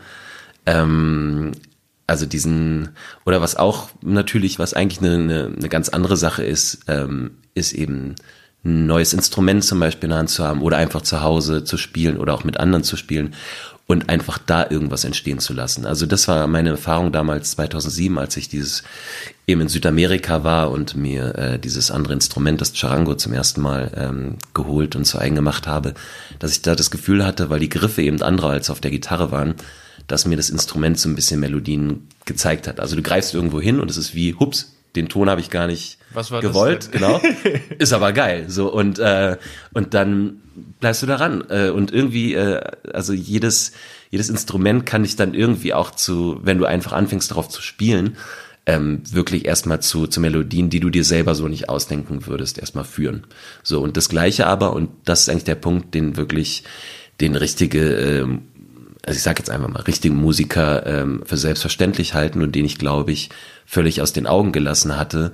Ähm, also diesen, oder was auch natürlich, was eigentlich eine, eine, eine ganz andere Sache ist, ähm, ist eben ein neues Instrument zum Beispiel in der Hand zu haben oder einfach zu Hause zu spielen oder auch mit anderen zu spielen und einfach da irgendwas entstehen zu lassen. Also das war meine Erfahrung damals zweitausendsieben, als ich dieses eben in Südamerika war und mir äh, dieses andere Instrument, das Charango, zum ersten Mal ähm, geholt und zu eigen gemacht habe, dass ich da das Gefühl hatte, weil die Griffe eben andere als auf der Gitarre waren, dass mir das Instrument so ein bisschen Melodien gezeigt hat. Also du greifst irgendwo hin und es ist wie, hups, den Ton habe ich gar nicht Was war gewollt, das genau. Ist aber geil, so und äh, und dann bleibst du daran äh, und irgendwie, äh, also jedes jedes Instrument kann dich dann irgendwie auch zu, wenn du einfach anfängst darauf zu spielen, ähm, wirklich erstmal zu zu Melodien, die du dir selber so nicht ausdenken würdest, erstmal führen. So und das Gleiche aber, und das ist eigentlich der Punkt, den wirklich den richtige ähm, also ich sage jetzt einfach mal, richtigen Musiker ähm, für selbstverständlich halten und den ich, glaube ich, völlig aus den Augen gelassen hatte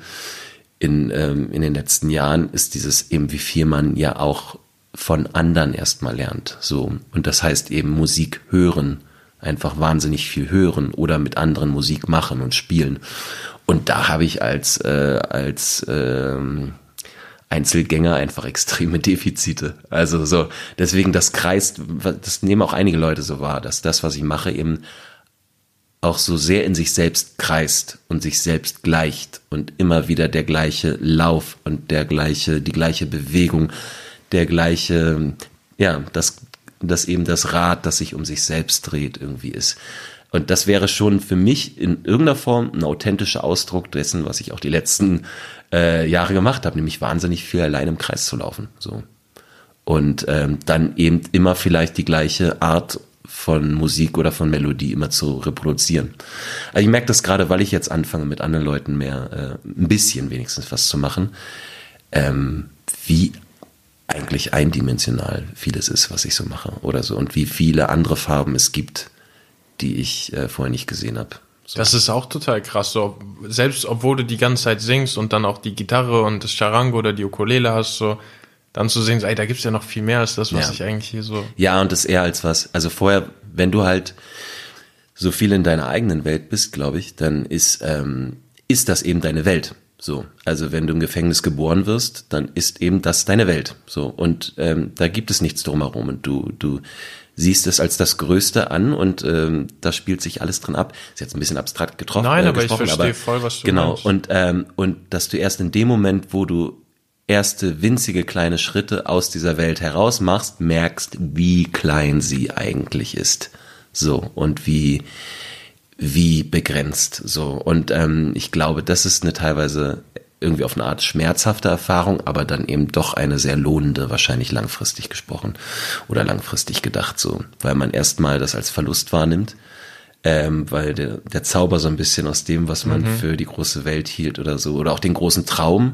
in ähm, in den letzten Jahren, ist dieses eben, wie viel man ja auch von anderen erstmal lernt. So, und das heißt eben Musik hören, einfach wahnsinnig viel hören oder mit anderen Musik machen und spielen. Und da habe ich als äh, als ähm, Einzelgänger einfach extreme Defizite. Also so, deswegen das kreist, das nehmen auch einige Leute so wahr, dass das, was ich mache, eben auch so sehr in sich selbst kreist und sich selbst gleicht und immer wieder der gleiche Lauf und der gleiche, die gleiche Bewegung, der gleiche, ja, das, das eben das Rad, das sich um sich selbst dreht, irgendwie ist. Und das wäre schon für mich in irgendeiner Form ein authentischer Ausdruck dessen, was ich auch die letzten äh, Jahre gemacht habe, nämlich wahnsinnig viel allein im Kreis zu laufen. So. Und ähm, dann eben immer vielleicht die gleiche Art von Musik oder von Melodie immer zu reproduzieren. Also ich merke das gerade, weil ich jetzt anfange, mit anderen Leuten mehr, äh, ein bisschen wenigstens was zu machen, ähm, wie eigentlich eindimensional vieles ist, was ich so mache oder so, und wie viele andere Farben es gibt, die ich äh, vorher nicht gesehen habe. So. Das ist auch total krass. So, selbst obwohl du die ganze Zeit singst und dann auch die Gitarre und das Charango oder die Ukulele hast, so dann zu sehen, so, ey, da gibt's ja noch viel mehr als das, was ja. ich eigentlich hier so... Ja, und das eher als was, also vorher, wenn du halt so viel in deiner eigenen Welt bist, glaube ich, dann ist, ähm, ist das eben deine Welt. So, also wenn du im Gefängnis geboren wirst, dann ist eben das deine Welt. So, und ähm, da gibt es nichts drumherum und du, du siehst es als das Größte an und ähm, da spielt sich alles drin ab. Ist jetzt ein bisschen abstrakt getroffen. Nein, äh, aber ich verstehe aber, voll, was du genau, meinst. und ähm, und dass du erst in dem Moment, wo du erste winzige kleine Schritte aus dieser Welt heraus machst, merkst, wie klein sie eigentlich ist. So, und wie wie begrenzt. So, und ähm, ich glaube, das ist eine teilweise irgendwie auf eine Art schmerzhafte Erfahrung, aber dann eben doch eine sehr lohnende, wahrscheinlich langfristig gesprochen oder langfristig gedacht, so, weil man erstmal das als Verlust wahrnimmt, ähm, weil der, der Zauber so ein bisschen aus dem, was man mhm. für die große Welt hielt oder so, oder auch den großen Traum,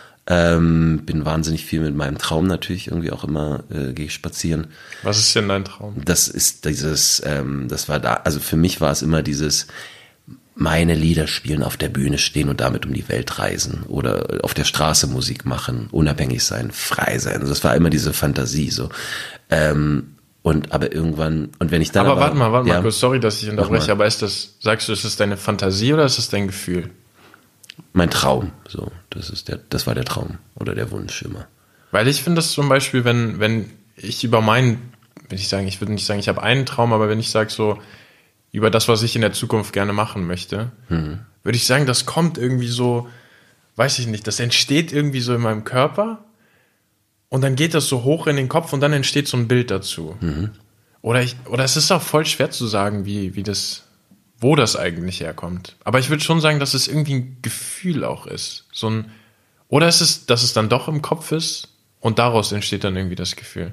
ähm, bin wahnsinnig viel mit meinem Traum natürlich irgendwie auch immer, äh, gehe ich spazieren. Was ist denn dein Traum? Das ist dieses, ähm, das war da, also für mich war es immer dieses, meine Lieder spielen, auf der Bühne stehen und damit um die Welt reisen oder auf der Straße Musik machen, unabhängig sein, frei sein. Also das war immer diese Fantasie so. Ähm, und aber irgendwann, und wenn ich dann aber, aber warte mal, warte ja, mal kurz, sorry, dass ich unterbreche, aber ist das, sagst du, ist das deine Fantasie oder ist das dein Gefühl? Mein Traum, so, das ist der, das war der Traum oder der Wunsch immer. Weil ich finde das zum Beispiel, wenn, wenn ich über meinen, wenn ich sagen, ich würde nicht sagen, ich habe einen Traum, aber wenn ich sage so, über das, was ich in der Zukunft gerne machen möchte, mhm. würde ich sagen, das kommt irgendwie so, weiß ich nicht, das entsteht irgendwie so in meinem Körper und dann geht das so hoch in den Kopf und dann entsteht so ein Bild dazu. Mhm. Oder ich, oder es ist auch voll schwer zu sagen, wie, wie das, wo das eigentlich herkommt. Aber ich würde schon sagen, dass es irgendwie ein Gefühl auch ist. So ein, oder ist es, dass es dann doch im Kopf ist und daraus entsteht dann irgendwie das Gefühl.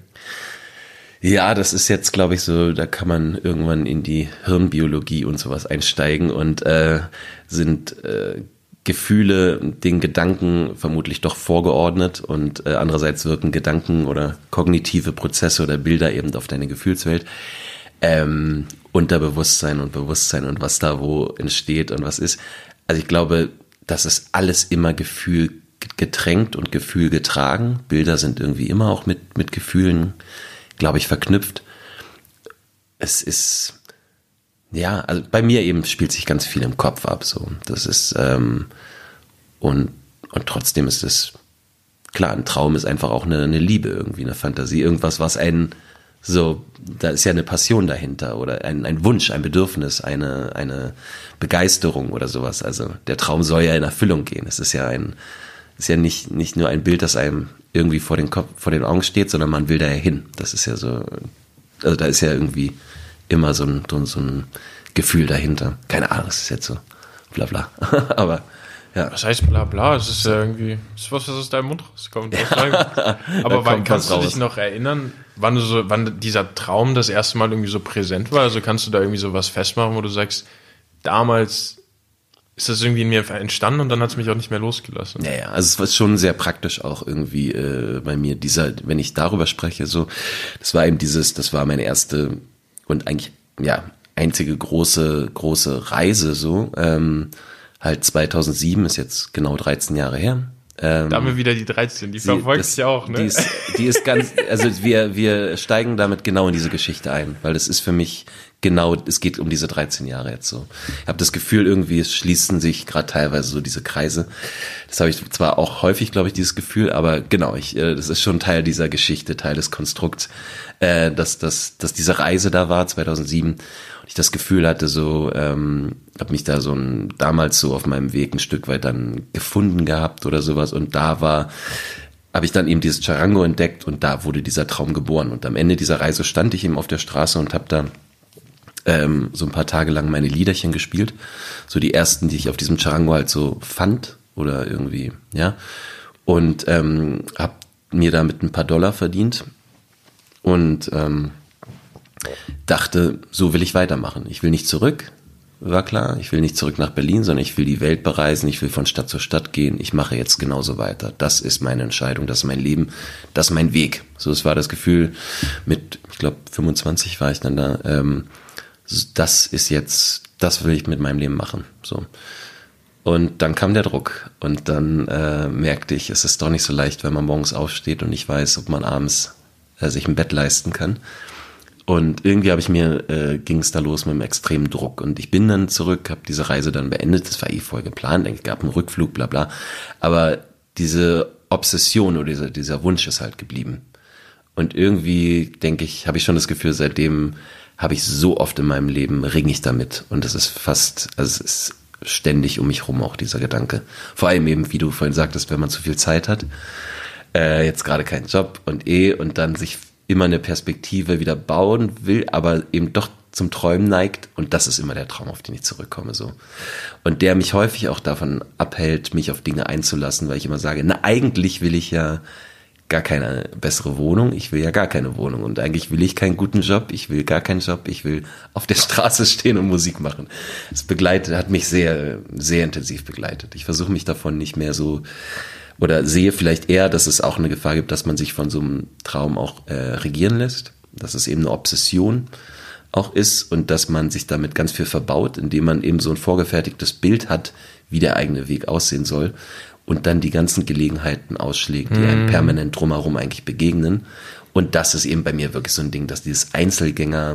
Ja, das ist jetzt, glaube ich, so, da kann man irgendwann in die Hirnbiologie und sowas einsteigen und äh, sind äh, Gefühle den Gedanken vermutlich doch vorgeordnet und äh, andererseits wirken Gedanken oder kognitive Prozesse oder Bilder eben auf deine Gefühlswelt. Ähm, Unterbewusstsein und Bewusstsein und was da wo entsteht und was ist. Also ich glaube, das ist alles immer Gefühl getränkt und Gefühl getragen. Bilder sind irgendwie immer auch mit, mit Gefühlen, glaube ich, verknüpft. Es ist, ja, also bei mir eben spielt sich ganz viel im Kopf ab, so. Das ist, ähm, und, und trotzdem ist es, klar, ein Traum ist einfach auch eine, eine Liebe irgendwie, eine Fantasie, irgendwas, was einen so, da ist ja eine Passion dahinter oder ein, ein Wunsch, ein Bedürfnis, eine, eine Begeisterung oder sowas. Also der Traum soll ja in Erfüllung gehen. Es ist ja ein, ist ja nicht, nicht nur ein Bild, das einem irgendwie vor den Kopf, vor den Augen steht, sondern man will da ja hin. Das ist ja so, also da ist ja irgendwie immer so ein, so ein Gefühl dahinter. Keine Ahnung, es ist jetzt so bla bla. Aber ja. Was heißt bla bla? Es ist ja irgendwie, es ist was, was aus deinem Mund rauskommt. Ja. Aber wann, kannst du dich noch erinnern, wann du so, wann dieser Traum das erste Mal irgendwie so präsent war? Also kannst du da irgendwie so was festmachen, wo du sagst, damals ist das irgendwie in mir entstanden und dann hat es mich auch nicht mehr losgelassen? Ja, ja, also es war schon sehr praktisch auch irgendwie äh, bei mir, dieser, wenn ich darüber spreche, so, das war eben dieses, das war meine erste und eigentlich, ja, einzige große, große Reise so, ähm, halt zweitausendsieben, ist jetzt genau dreizehn Jahre her. Ähm, da haben wir wieder die dreizehn, die verfolgt sich auch, ne? Die ist, die ist ganz, also wir, wir steigen damit genau in diese Geschichte ein, weil das ist für mich genau, es geht um diese dreizehn Jahre jetzt so. Ich habe das Gefühl irgendwie, es schließen sich gerade teilweise so diese Kreise. Das habe ich zwar auch häufig, glaube ich, dieses Gefühl, aber genau, ich, äh, das ist schon Teil dieser Geschichte, Teil des Konstrukts, äh, dass, dass, dass diese Reise da war, zweitausendsieben, und ich das Gefühl hatte, so, ähm, habe mich da so ein, damals so auf meinem Weg ein Stück weit dann gefunden gehabt oder sowas, und da war, habe ich dann eben dieses Charango entdeckt und da wurde dieser Traum geboren, und am Ende dieser Reise stand ich eben auf der Straße und habe da ähm, so ein paar Tage lang meine Liederchen gespielt, so die ersten, die ich auf diesem Charango halt so fand oder irgendwie, ja, und ähm, habe mir damit ein paar Dollar verdient und ähm, dachte, so will ich weitermachen. Ich will nicht zurück, war klar. Ich will nicht zurück nach Berlin, sondern ich will die Welt bereisen. Ich will von Stadt zu Stadt gehen. Ich mache jetzt genauso weiter. Das ist meine Entscheidung, das ist mein Leben, das ist mein Weg. So, es war das Gefühl mit, ich glaube, fünfundzwanzig war ich dann da. Ähm, das ist jetzt, das will ich mit meinem Leben machen. So. Und dann kam der Druck und dann äh, merkte ich, es ist doch nicht so leicht, wenn man morgens aufsteht und nicht weiß, ob man abends äh, sich ein Bett leisten kann. Und irgendwie habe ich mir, äh, ging es da los mit einem extremen Druck. Und ich bin dann zurück, habe diese Reise dann beendet. Das war eh voll geplant, es gab einen Rückflug, bla bla. Aber diese Obsession oder dieser, dieser Wunsch ist halt geblieben. Und irgendwie, denke ich, habe ich schon das Gefühl, seitdem habe ich so oft in meinem Leben, ringe ich damit. Und es ist fast, also es ist ständig um mich rum auch dieser Gedanke. Vor allem eben, wie du vorhin sagtest, wenn man zu viel Zeit hat, äh, jetzt gerade keinen Job und eh, und dann sich immer eine Perspektive wieder bauen will, aber eben doch zum Träumen neigt, und das ist immer der Traum, auf den ich zurückkomme, so. Und der mich häufig auch davon abhält, mich auf Dinge einzulassen, weil ich immer sage, na, eigentlich will ich ja gar keine bessere Wohnung, ich will ja gar keine Wohnung und eigentlich will ich keinen guten Job, ich will gar keinen Job, ich will auf der Straße stehen und Musik machen. Es begleitet, hat mich sehr, sehr intensiv begleitet. Ich versuche mich davon nicht mehr so, oder sehe vielleicht eher, dass es auch eine Gefahr gibt, dass man sich von so einem Traum auch äh, regieren lässt, dass es eben eine Obsession auch ist und dass man sich damit ganz viel verbaut, indem man eben so ein vorgefertigtes Bild hat, wie der eigene Weg aussehen soll und dann die ganzen Gelegenheiten ausschlägt, die einem permanent drumherum eigentlich begegnen. Und das ist eben bei mir wirklich so ein Ding, dass dieses Einzelgänger,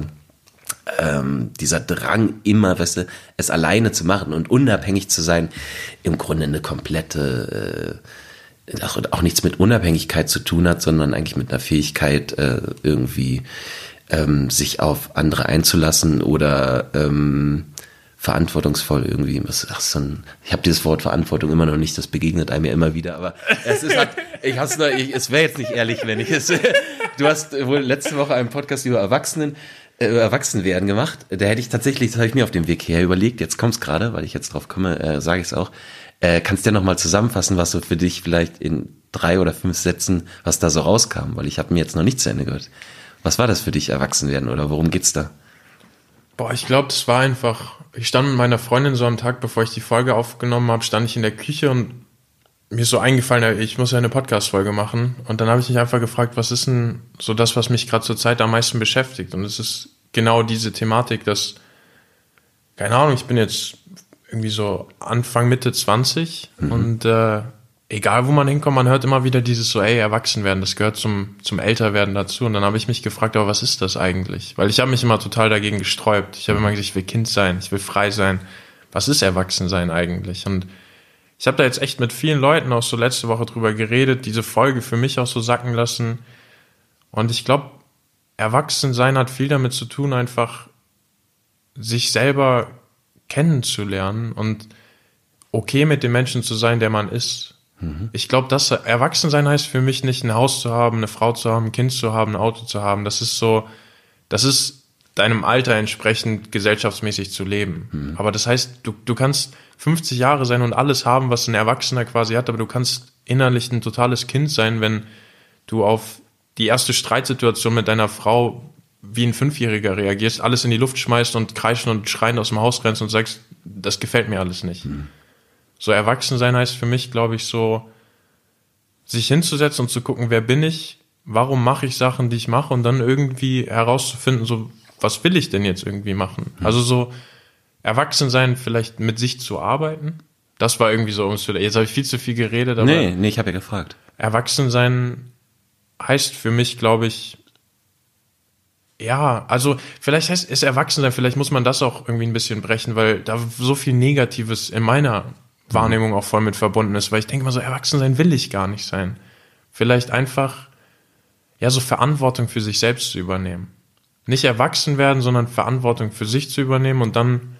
ähm, dieser Drang immer, weißt du, es alleine zu machen und unabhängig zu sein, im Grunde eine komplette äh, Auch, auch nichts mit Unabhängigkeit zu tun hat, sondern eigentlich mit einer Fähigkeit, äh, irgendwie ähm, sich auf andere einzulassen oder ähm, verantwortungsvoll irgendwie. Was, ach, so ein, ich habe dieses Wort Verantwortung immer noch nicht, das begegnet einem ja immer wieder, aber es ist halt, ich hab's nur, ich, es wäre jetzt nicht ehrlich, wenn ich es. Du hast wohl letzte Woche einen Podcast über Erwachsenen, äh, Erwachsenwerden gemacht. Da hätte ich tatsächlich, das habe ich mir auf dem Weg her überlegt, jetzt kommt's gerade, weil ich jetzt drauf komme, äh, sage ich es auch. Äh, kannst du ja nochmal zusammenfassen, was so für dich vielleicht in drei oder fünf Sätzen, was da so rauskam? Weil ich habe mir jetzt noch nicht zu Ende gehört. Was war das für dich, Erwachsenwerden, oder worum geht's da? Boah, ich glaube, das war einfach, ich stand mit meiner Freundin so am Tag, bevor ich die Folge aufgenommen habe, stand ich in der Küche und mir ist so eingefallen, ich muss ja eine Podcast-Folge machen. Und dann habe ich mich einfach gefragt, was ist denn so das, was mich gerade zur Zeit am meisten beschäftigt? Und es ist genau diese Thematik, dass, keine Ahnung, ich bin jetzt irgendwie so Anfang, Mitte zwanzig mhm. und äh, egal wo man hinkommt, man hört immer wieder dieses so, ey, erwachsen werden, das gehört zum zum Älterwerden dazu. Und dann habe ich mich gefragt, aber was ist das eigentlich? Weil ich habe mich immer total dagegen gesträubt. Ich habe immer gesagt, ich will Kind sein, ich will frei sein. Was ist Erwachsensein eigentlich? Und ich habe da jetzt echt mit vielen Leuten auch so letzte Woche drüber geredet, diese Folge für mich auch so sacken lassen. Und ich glaube, Erwachsensein hat viel damit zu tun, einfach sich selber kennenzulernen und okay mit dem Menschen zu sein, der man ist. Mhm. Ich glaube, dass Erwachsensein heißt für mich nicht, ein Haus zu haben, eine Frau zu haben, ein Kind zu haben, ein Auto zu haben. Das ist so, das ist deinem Alter entsprechend gesellschaftsmäßig zu leben. Mhm. Aber das heißt, du, du kannst fünfzig Jahre sein und alles haben, was ein Erwachsener quasi hat, aber du kannst innerlich ein totales Kind sein, wenn du auf die erste Streitsituation mit deiner Frau wie ein Fünfjähriger reagierst, alles in die Luft schmeißt und kreischen und schreien aus dem Haus rennst und sagst, das gefällt mir alles nicht. Mhm. So Erwachsensein heißt für mich, glaube ich, so, sich hinzusetzen und zu gucken, wer bin ich, warum mache ich Sachen, die ich mache und dann irgendwie herauszufinden, so, was will ich denn jetzt irgendwie machen? Mhm. Also so Erwachsensein, vielleicht mit sich zu arbeiten. Das war irgendwie so, jetzt habe ich viel zu viel geredet. Aber nee, nee, ich habe ja gefragt. Erwachsensein heißt für mich, glaube ich, ja, also vielleicht heißt es Erwachsensein, vielleicht muss man das auch irgendwie ein bisschen brechen, weil da so viel Negatives in meiner Wahrnehmung mhm. auch voll mit verbunden ist, weil ich denke mal so, Erwachsensein will ich gar nicht sein. Vielleicht einfach, ja, so Verantwortung für sich selbst zu übernehmen. Nicht erwachsen werden, sondern Verantwortung für sich zu übernehmen und dann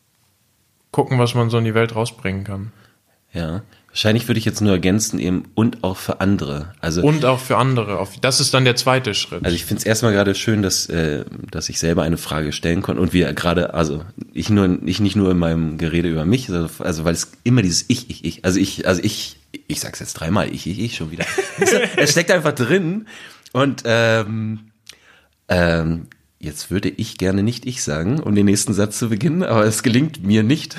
gucken, was man so in die Welt rausbringen kann. Ja, wahrscheinlich würde ich jetzt nur ergänzen eben und auch für andere. Also und auch für andere. Das ist dann der zweite Schritt. Also ich finde es erstmal gerade schön, dass äh, dass ich selber eine Frage stellen konnte und wir gerade, also ich nur ich nicht nur in meinem Gerede über mich, also, also weil es immer dieses ich ich ich, also ich also ich ich sag's jetzt dreimal ich ich ich schon wieder. Es steckt einfach drin und ähm, ähm, jetzt würde ich gerne nicht ich sagen, um den nächsten Satz zu beginnen, aber es gelingt mir nicht.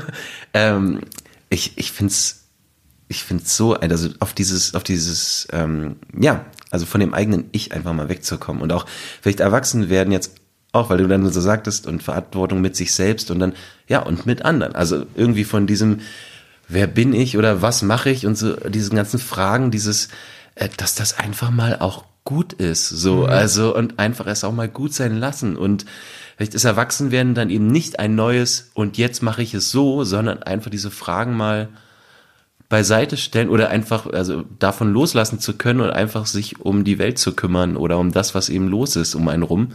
ähm, ich ich find's ich find's so, also auf dieses auf dieses ähm, ja, also von dem eigenen Ich einfach mal wegzukommen und auch vielleicht erwachsen werden jetzt auch, weil du dann so sagtest und Verantwortung mit sich selbst und dann ja und mit anderen. Also irgendwie von diesem wer bin ich oder was mache ich und so diesen ganzen Fragen, dieses äh, dass das einfach mal auch gut ist, so, mhm. also, und einfach es auch mal gut sein lassen und vielleicht ist Erwachsenwerden dann eben nicht ein neues und jetzt mache ich es so, sondern einfach diese Fragen mal beiseite stellen oder einfach, also davon loslassen zu können und einfach sich um die Welt zu kümmern oder um das, was eben los ist um einen rum,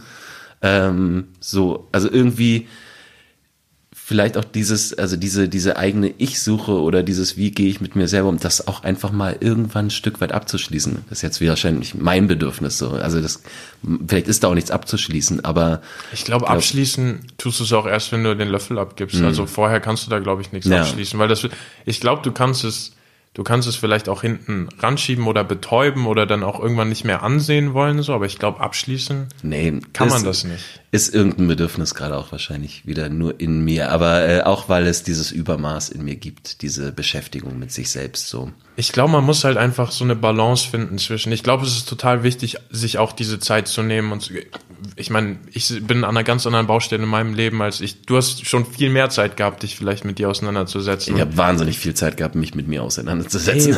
ähm, so, also irgendwie vielleicht auch dieses, also diese, diese eigene Ich-Suche oder dieses, wie gehe ich mit mir selber um, das auch einfach mal irgendwann ein Stück weit abzuschließen. Das ist jetzt wahrscheinlich mein Bedürfnis so. Also das, vielleicht ist da auch nichts abzuschließen, aber. Ich glaube, glaub, abschließen tust du es auch erst, wenn du den Löffel abgibst. Mhm. Also vorher kannst du da, glaube ich, nichts ja. abschließen, weil das, ich glaube, du kannst es, du kannst es vielleicht auch hinten ranschieben oder betäuben oder dann auch irgendwann nicht mehr ansehen wollen, so, aber ich glaube, abschließen nee, kann man das nicht. Ist irgendein Bedürfnis gerade auch wahrscheinlich wieder nur in mir, aber äh, auch weil es dieses Übermaß in mir gibt, diese Beschäftigung mit sich selbst so. Ich glaube, man muss halt einfach so eine Balance finden zwischen, ich glaube, es ist total wichtig, sich auch diese Zeit zu nehmen und zu, ich meine, ich bin an einer ganz anderen Baustelle in meinem Leben als ich. Du hast schon viel mehr Zeit gehabt, dich vielleicht mit dir auseinanderzusetzen. Ich habe wahnsinnig viel Zeit gehabt, mich mit mir auseinanderzusetzen.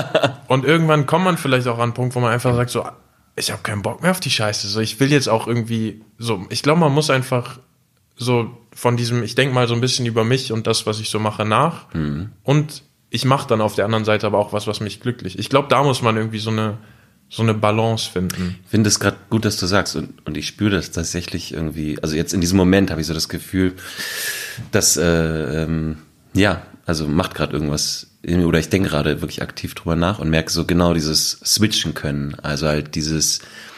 Und irgendwann kommt man vielleicht auch an einen Punkt, wo man einfach sagt so, ich habe keinen Bock mehr auf die Scheiße. So, ich will jetzt auch irgendwie so, ich glaube, man muss einfach so von diesem, ich denke mal so ein bisschen über mich und das, was ich so mache, nach. Mhm. Und ich mache dann auf der anderen Seite aber auch was, was mich glücklich. Ich glaube, da muss man irgendwie so eine so eine Balance finden. Ich finde es gerade gut, dass du sagst und, und ich spüre das tatsächlich irgendwie, also jetzt in diesem Moment habe ich so das Gefühl, dass, äh, ähm, ja, also macht gerade irgendwas, oder ich denke gerade wirklich aktiv drüber nach und merke so genau dieses Switchen können, also halt dieses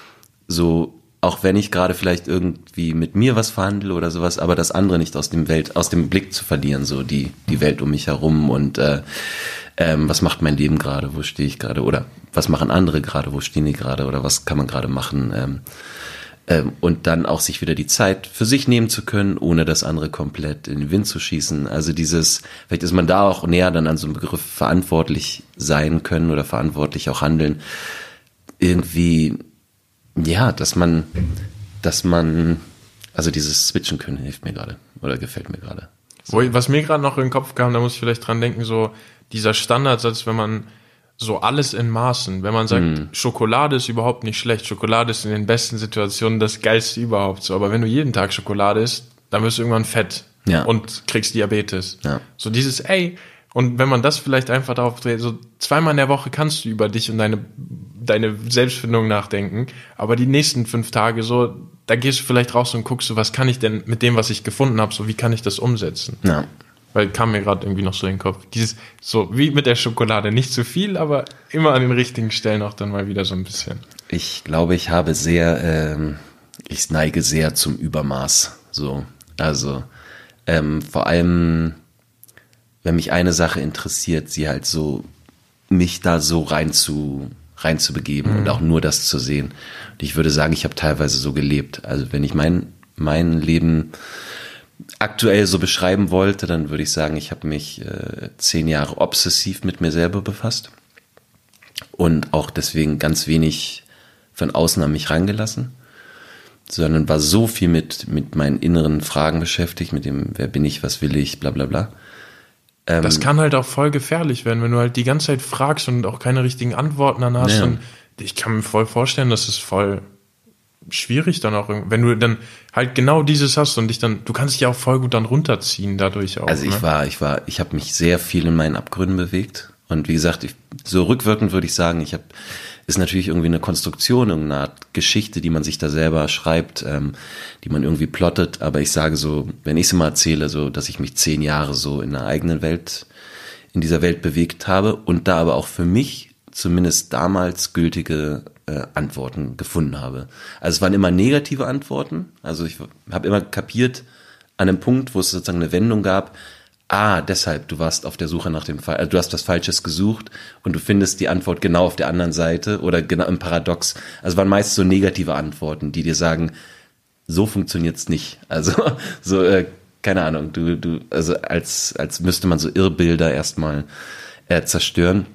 so, auch wenn ich gerade vielleicht irgendwie mit mir was verhandle oder sowas, aber das andere nicht aus dem Welt, aus dem Blick zu verlieren, so die, die Welt um mich herum und äh, ähm, was macht mein Leben gerade, wo stehe ich gerade oder was machen andere gerade, wo stehen die gerade oder was kann man gerade machen ähm, ähm, und dann auch sich wieder die Zeit für sich nehmen zu können, ohne das andere komplett in den Wind zu schießen. Also dieses, vielleicht ist man da auch näher dann an so einem Begriff verantwortlich sein können oder verantwortlich auch handeln. Irgendwie, ja, dass man, dass man, also dieses Switchen können hilft mir gerade oder gefällt mir gerade. So. Was mir gerade noch in den Kopf kam, da muss ich vielleicht dran denken, so dieser Standardsatz, wenn man so alles in Maßen. Wenn man sagt, mm. Schokolade ist überhaupt nicht schlecht, Schokolade ist in den besten Situationen das Geilste überhaupt so. Aber wenn du jeden Tag Schokolade isst, dann wirst du irgendwann fett ja. und kriegst Diabetes. Ja. So dieses, ey, und wenn man das vielleicht einfach darauf dreht, so zweimal in der Woche kannst du über dich und deine, deine Selbstfindung nachdenken, aber die nächsten fünf Tage so, da gehst du vielleicht raus und guckst so, was kann ich denn mit dem, was ich gefunden habe, so wie kann ich das umsetzen? Ja. Weil kam mir gerade irgendwie noch so in den Kopf. Dieses, so wie mit der Schokolade, nicht zu viel, aber immer an den richtigen Stellen auch dann mal wieder so ein bisschen. Ich glaube, ich habe sehr, ähm, ich neige sehr zum Übermaß, so, also, ähm, vor allem, wenn mich eine Sache interessiert, sie halt so, mich da so rein zu, rein zu begeben mhm. und auch nur das zu sehen. Und ich würde sagen, ich habe teilweise so gelebt. Also wenn ich mein, mein Leben aktuell so beschreiben wollte, dann würde ich sagen, ich habe mich äh, zehn Jahre obsessiv mit mir selber befasst und auch deswegen ganz wenig von außen an mich rangelassen, sondern war so viel mit, mit meinen inneren Fragen beschäftigt, mit dem, wer bin ich, was will ich, bla bla bla. Ähm, das kann halt auch voll gefährlich werden, wenn du halt die ganze Zeit fragst und auch keine richtigen Antworten dann hast. Ja. Und ich kann mir voll vorstellen, dass es voll schwierig dann auch, wenn du dann halt genau dieses hast und dich dann, du kannst dich ja auch voll gut dann runterziehen dadurch auch. Also ich ne? war, ich war, ich habe mich sehr viel in meinen Abgründen bewegt und wie gesagt, ich, so rückwirkend würde ich sagen, ich habe, ist natürlich irgendwie eine Konstruktion, irgendeine Art Geschichte, die man sich da selber schreibt, ähm, die man irgendwie plottet, aber ich sage so, wenn ich es mal erzähle, so, dass ich mich zehn Jahre so in einer eigenen Welt, in dieser Welt bewegt habe und da aber auch für mich zumindest damals gültige äh, Antworten gefunden habe. Also es waren immer negative Antworten. Also ich habe immer kapiert an einem Punkt, wo es sozusagen eine Wendung gab, ah, deshalb, du warst auf der Suche nach dem Fall, also du hast was Falsches gesucht und du findest die Antwort genau auf der anderen Seite oder genau im Paradox. Also es waren meist so negative Antworten, die dir sagen, so funktioniert's nicht. Also so, äh, keine Ahnung, du, du, also als, als müsste man so Irrbilder erstmal äh, zerstören,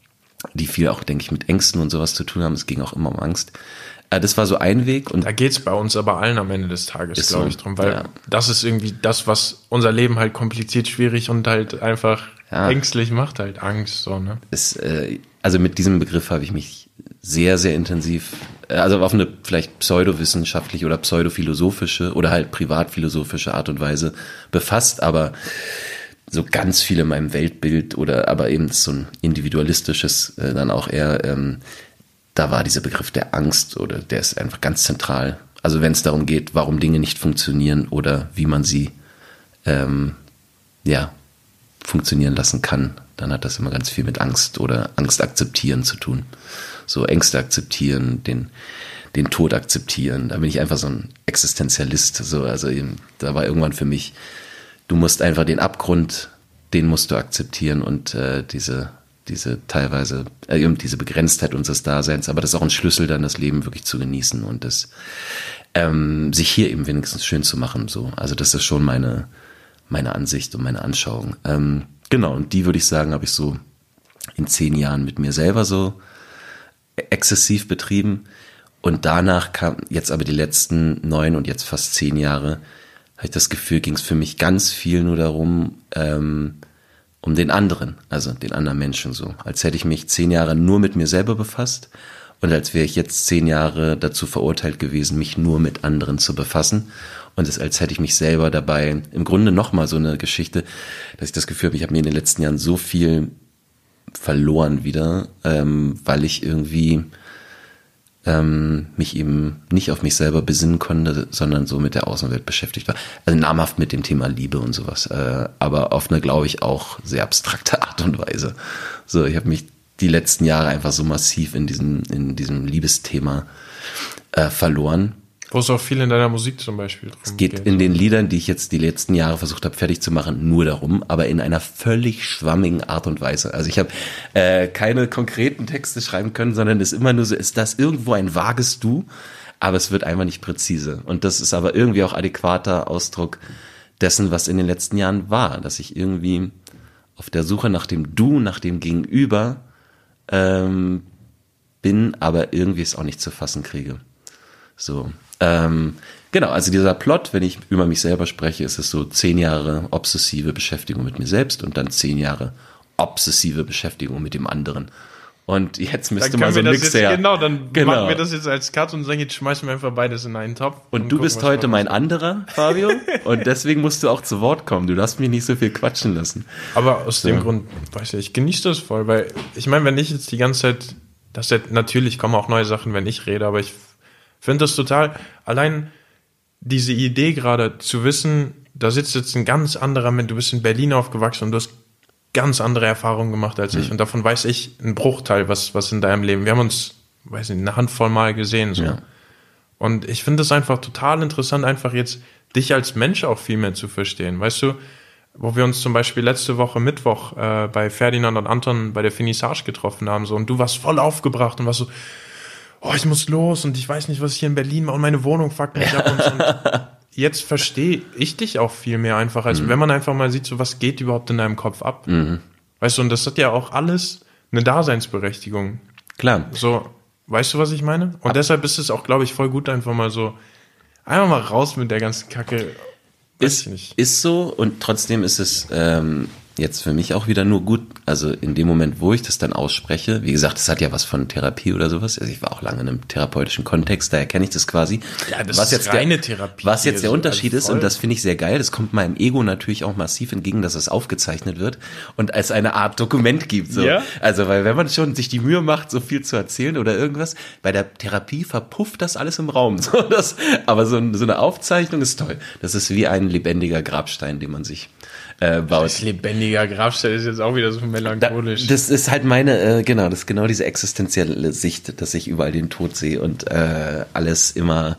die viel auch, denke ich, mit Ängsten und sowas zu tun haben. Es ging auch immer um Angst. Äh, das war so ein Weg. Und da geht's bei uns aber allen am Ende des Tages, glaube so, ich, drum, weil ja. das ist irgendwie das, was unser Leben halt kompliziert, schwierig und halt einfach ja. ängstlich macht, halt Angst, so, ne? Es, äh, also mit diesem Begriff habe ich mich sehr, sehr intensiv, äh, also auf eine vielleicht pseudowissenschaftliche oder pseudophilosophische oder halt privatphilosophische Art und Weise befasst, aber so ganz viel in meinem Weltbild oder aber eben so ein individualistisches äh, dann auch eher, ähm, da war dieser Begriff der Angst oder der ist einfach ganz zentral. Also wenn es darum geht, warum Dinge nicht funktionieren oder wie man sie ähm, ja funktionieren lassen kann, dann hat das immer ganz viel mit Angst oder Angst akzeptieren zu tun. So Ängste akzeptieren, den den Tod akzeptieren. Da bin ich einfach so ein Existenzialist. So, also eben, da war irgendwann für mich, du musst einfach den Abgrund, den musst du akzeptieren und äh, diese, diese teilweise, äh, diese Begrenztheit unseres Daseins, aber das ist auch ein Schlüssel, dann das Leben wirklich zu genießen und das, ähm, sich hier eben wenigstens schön zu machen. So, also das ist schon meine, meine Ansicht und meine Anschauung. Ähm, genau, und die würde ich sagen, habe ich so in zehn Jahren mit mir selber so exzessiv betrieben und danach kam jetzt aber die letzten neun und jetzt fast zehn Jahre, habe ich das Gefühl, ging es für mich ganz viel nur darum, ähm, um den anderen, also den anderen Menschen so. Als hätte ich mich zehn Jahre nur mit mir selber befasst und als wäre ich jetzt zehn Jahre dazu verurteilt gewesen, mich nur mit anderen zu befassen. Und es, als hätte ich mich selber dabei, im Grunde nochmal so eine Geschichte, dass ich das Gefühl habe, ich habe mir in den letzten Jahren so viel verloren wieder, ähm, weil ich irgendwie ähm, mich eben nicht auf mich selber besinnen konnte, sondern so mit der Außenwelt beschäftigt war. Also namhaft mit dem Thema Liebe und sowas, äh, aber auf eine, glaube ich, auch sehr abstrakte Art und Weise. So, ich habe mich die letzten Jahre einfach so massiv in diesem, in diesem Liebesthema äh, verloren. Wo es auch viel in deiner Musik zum Beispiel drum Es geht, geht in den Liedern, die ich jetzt die letzten Jahre versucht habe fertig zu machen, nur darum, aber in einer völlig schwammigen Art und Weise. Also ich habe äh, keine konkreten Texte schreiben können, sondern es ist immer nur so, ist das irgendwo ein vages Du, aber es wird einfach nicht präzise. Und das ist aber irgendwie auch adäquater Ausdruck dessen, was in den letzten Jahren war, dass ich irgendwie auf der Suche nach dem Du, nach dem Gegenüber ähm, bin, aber irgendwie es auch nicht zu fassen kriege. So. Ähm, genau, also dieser Plot, wenn ich über mich selber spreche, ist es so zehn Jahre obsessive Beschäftigung mit mir selbst und dann zehn Jahre obsessive Beschäftigung mit dem anderen. Und jetzt müsste dann mal so ein Mix jetzt, her. Genau, dann genau. machen wir das jetzt als Cut und sagen, jetzt schmeißen wir einfach beides in einen Topf. Und, und du bist heute mein anderer, Fabio. Und deswegen musst du auch zu Wort kommen. Du darfst mich nicht so viel quatschen lassen. Aber aus so. dem Grund, weiß ich, ich genieße das voll, weil ich meine, wenn ich jetzt die ganze Zeit, das jetzt, natürlich kommen auch neue Sachen, wenn ich rede, aber ich finde das total, allein diese Idee gerade zu wissen, da sitzt jetzt ein ganz anderer Mensch, du bist in Berlin aufgewachsen und du hast ganz andere Erfahrungen gemacht als ich. Und davon weiß ich einen Bruchteil, was, was in deinem Leben. Wir haben uns, weiß nicht, eine Handvoll Mal gesehen. So. Ja. Und ich finde es einfach total interessant, einfach jetzt dich als Mensch auch viel mehr zu verstehen. Weißt du, wo wir uns zum Beispiel letzte Woche Mittwoch äh, bei Ferdinand und Anton bei der Finissage getroffen haben, so, und du warst voll aufgebracht und warst so, oh, ich muss los und ich weiß nicht, was ich hier in Berlin mache und meine Wohnung fuckt mich ab und so. Und jetzt verstehe ich dich auch viel mehr einfach, als mhm. wenn man einfach mal sieht, so was geht überhaupt in deinem Kopf ab. Mhm. Weißt du, und das hat ja auch alles eine Daseinsberechtigung. Klar. So, weißt du, was ich meine? Und ab- deshalb ist es auch, glaube ich, voll gut, einfach mal so, einfach mal raus mit der ganzen Kacke. Ist, ist so, und trotzdem ist es ähm, jetzt für mich auch wieder nur gut, also in dem Moment, wo ich das dann ausspreche, wie gesagt, das hat ja was von Therapie oder sowas, also ich war auch lange in einem therapeutischen Kontext, daher kenne ich das quasi. Ja, das was ist jetzt reine der, Therapie. Was jetzt der also Unterschied also ist, und das finde ich sehr geil, das kommt meinem Ego natürlich auch massiv entgegen, dass es aufgezeichnet wird und als eine Art Dokument gibt. So. Ja? Also, weil wenn man schon sich die Mühe macht, so viel zu erzählen oder irgendwas, bei der Therapie verpufft das alles im Raum. So, das, aber so, so eine Aufzeichnung ist toll. Das ist wie ein lebendiger Grabstein, den man sich Äh, baut. Das lebendiger Grabstein ist jetzt auch wieder so melancholisch. Da, das ist halt meine, äh, genau, das ist genau diese existenzielle Sicht, dass ich überall den Tod sehe und äh, alles immer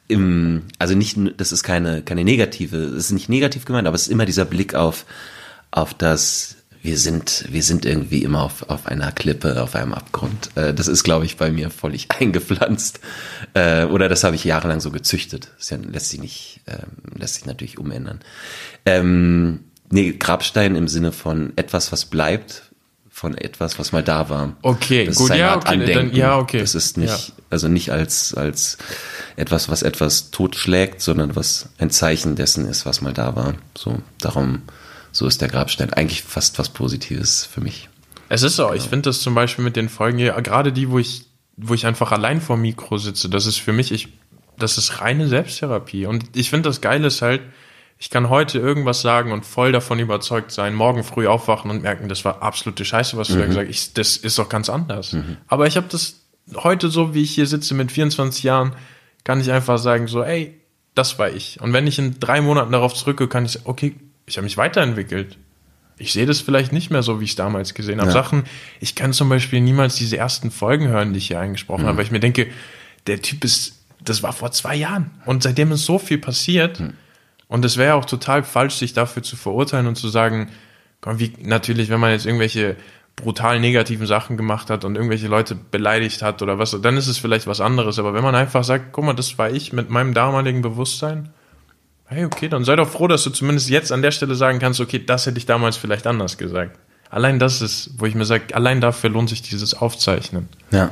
im, also nicht, das ist keine keine negative, es ist nicht negativ gemeint, aber es ist immer dieser Blick auf auf das, wir sind wir sind irgendwie immer auf auf einer Klippe, auf einem Abgrund. Äh, das ist, glaube ich, bei mir völlig eingepflanzt. Äh, oder das habe ich jahrelang so gezüchtet. Das ja, lässt sich nicht, äh, lässt sich natürlich umändern. Ähm, Nee, Grabstein im Sinne von etwas, was bleibt, von etwas, was mal da war. Okay, das gut, ist eine ja, Art okay, Andenken. dann, ja, okay. Das ist nicht, ja. also nicht als, als etwas, was etwas totschlägt, sondern was ein Zeichen dessen ist, was mal da war. So, darum, so ist der Grabstein eigentlich fast was Positives für mich. Es ist auch, genau. Ich finde das zum Beispiel mit den Folgen hier, gerade die, wo ich, wo ich einfach allein vor dem Mikro sitze, das ist für mich, ich, das ist reine Selbsttherapie. Und ich finde das Geile ist halt, ich kann heute irgendwas sagen und voll davon überzeugt sein, morgen früh aufwachen und merken, das war absolute Scheiße, was du mhm. da gesagt hast. Das ist doch ganz anders. Mhm. Aber ich habe das heute so, wie ich hier sitze mit vierundzwanzig Jahren, kann ich einfach sagen so, ey, das war ich. Und wenn ich in drei Monaten darauf zurückgehe, kann ich sagen, okay, ich habe mich weiterentwickelt. Ich sehe das vielleicht nicht mehr so, wie ich es damals gesehen habe. Ja. Sachen, ich kann zum Beispiel niemals diese ersten Folgen hören, die ich hier eingesprochen mhm. habe, weil ich mir denke, der Typ ist, das war vor zwei Jahren. Und seitdem ist so viel passiert. Mhm. Und es wäre auch total falsch, sich dafür zu verurteilen und zu sagen, komm, wie, natürlich, wenn man jetzt irgendwelche brutal negativen Sachen gemacht hat und irgendwelche Leute beleidigt hat oder was, dann ist es vielleicht was anderes. Aber wenn man einfach sagt, guck mal, das war ich mit meinem damaligen Bewusstsein, hey, okay, dann sei doch froh, dass du zumindest jetzt an der Stelle sagen kannst, okay, das hätte ich damals vielleicht anders gesagt. Allein das ist, wo ich mir sage, allein dafür lohnt sich dieses Aufzeichnen. Ja.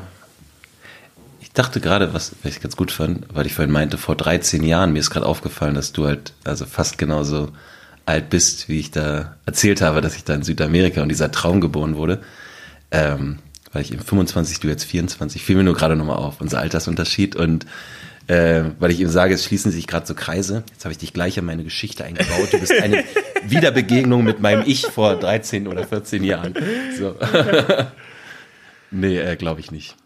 Ich dachte gerade, was, was ich ganz gut fand, weil ich vorhin meinte, vor dreizehn Jahren, mir ist gerade aufgefallen, dass du halt also fast genauso alt bist, wie ich da erzählt habe, dass ich da in Südamerika und dieser Traum geboren wurde. Ähm, weil ich eben fünfundzwanzig, du jetzt vierundzwanzig, fiel mir nur gerade nochmal auf, unser Altersunterschied. Und äh, weil ich eben sage, es schließen sich gerade so Kreise. Jetzt habe ich dich gleich in meine Geschichte eingebaut. Du bist eine Wiederbegegnung mit meinem Ich vor dreizehn oder vierzehn Jahren. So. Nee, äh, glaube ich nicht.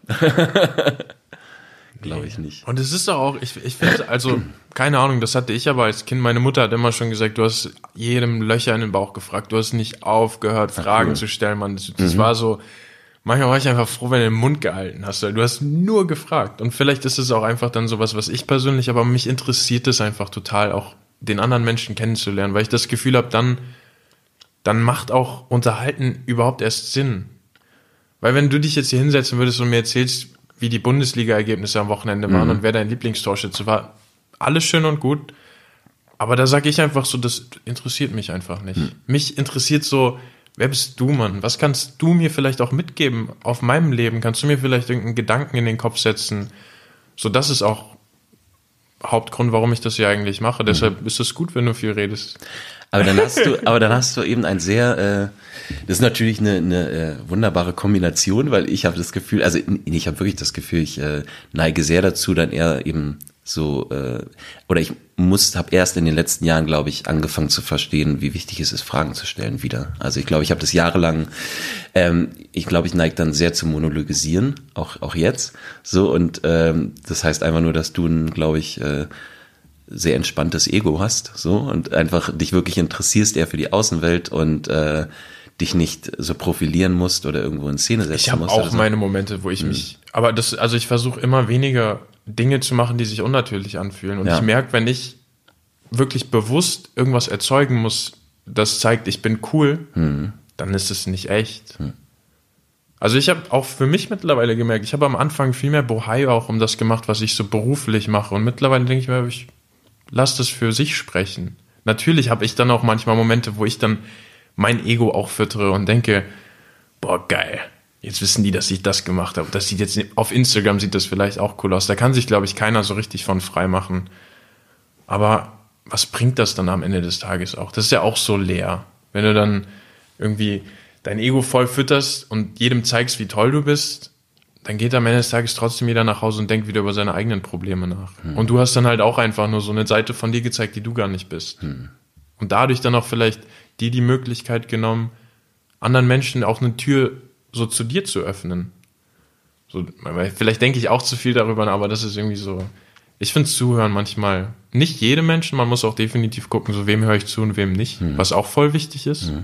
Glaube ich nicht. Und es ist doch auch, ich, ich finde, also, keine Ahnung, das hatte ich aber als Kind. Meine Mutter hat immer schon gesagt, du hast jedem Löcher in den Bauch gefragt. Du hast nicht aufgehört, Fragen cool. zu stellen, Mann. Das, das mhm. war so, manchmal war ich einfach froh, wenn du den Mund gehalten hast. Du hast nur gefragt. Und vielleicht ist es auch einfach dann sowas, was ich persönlich, aber mich interessiert es einfach total, auch den anderen Menschen kennenzulernen, weil ich das Gefühl habe, dann, dann macht auch Unterhalten überhaupt erst Sinn. Weil wenn du dich jetzt hier hinsetzen würdest und mir erzählst, wie die Bundesliga-Ergebnisse am Wochenende waren mhm. und wer dein Lieblingstorschütze war, alles schön und gut, aber da sage ich einfach so, das interessiert mich einfach nicht. Mhm. Mich interessiert so, wer bist du, Mann? Was kannst du mir vielleicht auch mitgeben auf meinem Leben? Kannst du mir vielleicht irgendeinen Gedanken in den Kopf setzen, so dass es auch Hauptgrund, warum ich das hier eigentlich mache. Mhm. Deshalb ist es gut, wenn du viel redest. Aber dann hast du, aber dann hast du eben ein sehr, äh, das ist natürlich eine, eine äh, wunderbare Kombination, weil ich habe das Gefühl, also ich habe wirklich das Gefühl, ich äh, neige sehr dazu, dann eher eben so, äh, oder ich muss, habe erst in den letzten Jahren, glaube ich, angefangen zu verstehen, wie wichtig es ist, Fragen zu stellen wieder. Also ich glaube, ich habe das jahrelang, ähm, ich glaube, ich neige dann sehr zum Monologisieren, auch auch jetzt, so, und ähm, das heißt einfach nur, dass du, glaube ich, äh, sehr entspanntes Ego hast, so, und einfach dich wirklich interessierst eher für die Außenwelt und äh, dich nicht so profilieren musst oder irgendwo in Szene setzen musst. Ich habe auch so. meine Momente, wo ich mhm. mich, aber das, also ich versuche immer weniger Dinge zu machen, die sich unnatürlich anfühlen. Und ja. ich merke, wenn ich wirklich bewusst irgendwas erzeugen muss, das zeigt, ich bin cool, mhm. dann ist es nicht echt. Mhm. Also ich habe auch für mich mittlerweile gemerkt, ich habe am Anfang viel mehr Bohai auch um das gemacht, was ich so beruflich mache. Und mittlerweile denke ich mir, ich lass das für sich sprechen. Natürlich habe ich dann auch manchmal Momente, wo ich dann mein Ego auch füttere und denke, boah, geil, jetzt wissen die, dass ich das gemacht habe. Das sieht jetzt, auf Instagram sieht das vielleicht auch cool aus. Da kann sich, glaube ich, keiner so richtig von frei machen. Aber was bringt das dann am Ende des Tages auch? Das ist ja auch so leer. Wenn du dann irgendwie dein Ego voll fütterst und jedem zeigst, wie toll du bist, dann geht am Ende des Tages trotzdem jeder nach Hause und denkt wieder über seine eigenen Probleme nach. Hm. Und du hast dann halt auch einfach nur so eine Seite von dir gezeigt, die du gar nicht bist. Hm. Und dadurch dann auch vielleicht dir die Möglichkeit genommen, anderen Menschen auch eine Tür so zu dir zu öffnen. So, vielleicht denke ich auch zu viel darüber, aber das ist irgendwie so. Ich finde Zuhören manchmal, nicht jedem Menschen, man muss auch definitiv gucken, so wem höre ich zu und wem nicht, hm. was auch voll wichtig ist. Hm.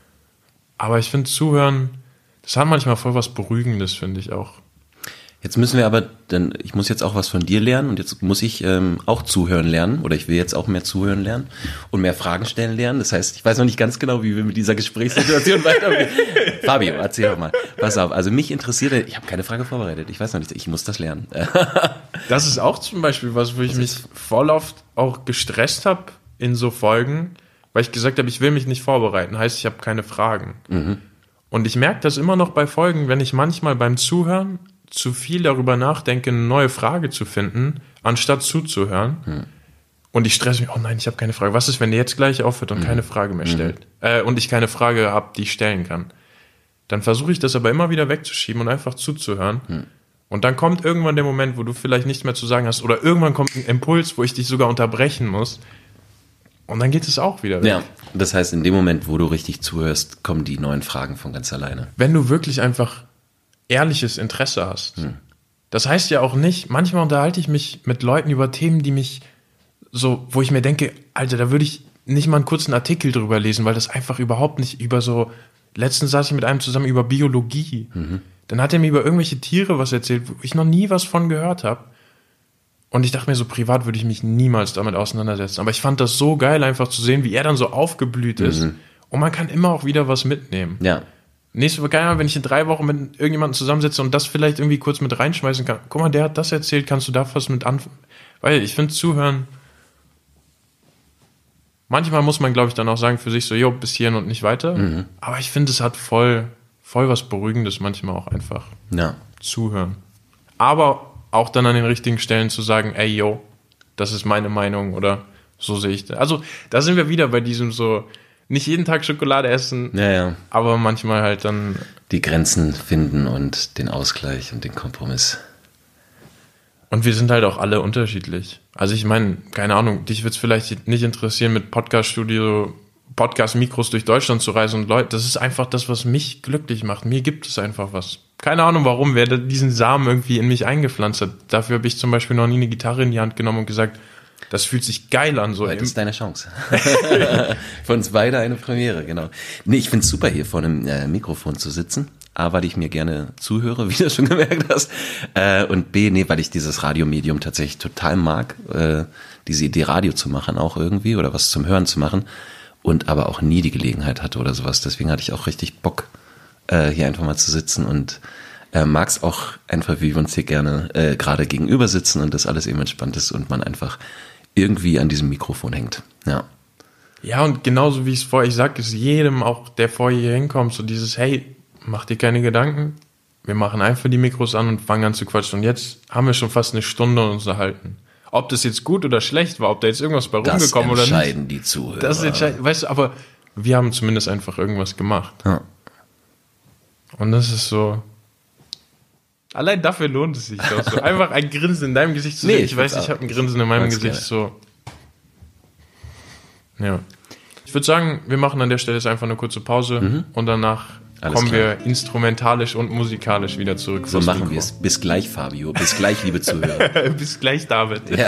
Aber ich finde Zuhören, das hat manchmal voll was Beruhigendes, finde ich auch. Jetzt müssen wir aber, dann, ich muss jetzt auch was von dir lernen und jetzt muss ich ähm, auch zuhören lernen oder ich will jetzt auch mehr zuhören lernen und mehr Fragen stellen lernen. Das heißt, ich weiß noch nicht ganz genau, wie wir mit dieser Gesprächssituation weitergehen. Fabio, erzähl doch mal. Pass auf, also mich interessiert, ich habe keine Frage vorbereitet, ich weiß noch nicht, ich muss das lernen. Das ist auch zum Beispiel was, wo ich mich voll oft auch gestresst habe in so Folgen, weil ich gesagt habe, ich will mich nicht vorbereiten, heißt, ich habe keine Fragen. Mhm. Und ich merke das immer noch bei Folgen, wenn ich manchmal beim Zuhören zu viel darüber nachdenke, eine neue Frage zu finden, anstatt zuzuhören. Hm. Und ich stresse mich, oh nein, ich habe keine Frage. Was ist, wenn der jetzt gleich aufhört und hm. keine Frage mehr stellt? Hm. Äh, und ich keine Frage habe, die ich stellen kann. Dann versuche ich das aber immer wieder wegzuschieben und einfach zuzuhören. Hm. Und dann kommt irgendwann der Moment, wo du vielleicht nichts mehr zu sagen hast oder irgendwann kommt ein Impuls, wo ich dich sogar unterbrechen muss. Und dann geht es auch wieder weg. Ja, das heißt, in dem Moment, wo du richtig zuhörst, kommen die neuen Fragen von ganz alleine. Wenn du wirklich einfach ehrliches Interesse hast. Hm. Das heißt ja auch nicht, manchmal unterhalte ich mich mit Leuten über Themen, die mich so, wo ich mir denke, Alter, da würde ich nicht mal einen kurzen Artikel drüber lesen, weil das einfach überhaupt nicht über so, letztens saß ich mit einem zusammen über Biologie. Mhm. Dann hat er mir über irgendwelche Tiere was erzählt, wo ich noch nie was von gehört habe. Und ich dachte mir so, privat würde ich mich niemals damit auseinandersetzen. Aber ich fand das so geil, einfach zu sehen, wie er dann so aufgeblüht ist. Mhm. Und man kann immer auch wieder was mitnehmen. Ja. Nächste Woche, wenn ich in drei Wochen mit irgendjemandem zusammensitze und das vielleicht irgendwie kurz mit reinschmeißen kann. Guck mal, der hat das erzählt, kannst du da was mit anfangen? Weil ich finde, zuhören, manchmal muss man, glaube ich, dann auch sagen für sich so, jo, bis hierhin und nicht weiter. Mhm. Aber ich finde, es hat voll, voll was Beruhigendes manchmal auch einfach. Ja. Zuhören. Aber auch dann an den richtigen Stellen zu sagen, ey, yo, das ist meine Meinung oder so sehe ich das. Also, da sind wir wieder bei diesem so, nicht jeden Tag Schokolade essen, ja, ja. aber manchmal halt dann die Grenzen finden und den Ausgleich und den Kompromiss. Und wir sind halt auch alle unterschiedlich. Also ich meine, keine Ahnung, dich wird es vielleicht nicht interessieren, mit Podcast-Studio, Podcast-Mikros durch Deutschland zu reisen und Leute, das ist einfach das, was mich glücklich macht. Mir gibt es einfach was. Keine Ahnung warum, wer diesen Samen irgendwie in mich eingepflanzt hat. Dafür habe ich zum Beispiel noch nie eine Gitarre in die Hand genommen und gesagt, das fühlt sich geil an. So. Das ist deine Chance. Für uns beide eine Premiere, genau. Nee, ich find's super, hier vor einem äh, Mikrofon zu sitzen. A, weil ich mir gerne zuhöre, wie du schon gemerkt hast. Äh, und B, nee, weil ich dieses Radiomedium tatsächlich total mag. Äh, diese Idee, Radio zu machen auch irgendwie oder was zum Hören zu machen. Und aber auch nie die Gelegenheit hatte oder sowas. Deswegen hatte ich auch richtig Bock, äh, hier einfach mal zu sitzen und äh, mag's auch einfach, wie wir uns hier gerne äh, gerade gegenüber sitzen und das alles eben entspannt ist und man einfach irgendwie an diesem Mikrofon hängt. Ja. Ja, und genauso wie ich es vorher, ich sag es jedem auch, der vorher hier hinkommt, so dieses, hey, mach dir keine Gedanken, wir machen einfach die Mikros an und fangen an zu quatschen. Und jetzt haben wir schon fast eine Stunde uns unterhalten. Ob das jetzt gut oder schlecht war, ob da jetzt irgendwas bei Das rumgekommen oder nicht. entscheiden die Zuhörer. Das entscheiden, weißt du, aber wir haben zumindest einfach irgendwas gemacht. Ja. Und das ist so, allein dafür lohnt es sich doch so. Einfach ein Grinsen in deinem Gesicht zu sehen. Nee, ich ich weiß, find's ich auch. habe ein Grinsen in meinem Mag's Gesicht so. Ja. Ich würde sagen, wir machen an der Stelle jetzt einfach eine kurze Pause Mhm. und danach Alles kommen klar. wir instrumentalisch und musikalisch wieder zurück. So vors machen Mikro. wir es. Bis gleich, Fabio. Bis gleich, liebe Zuhörer. Bis gleich, David. Ja.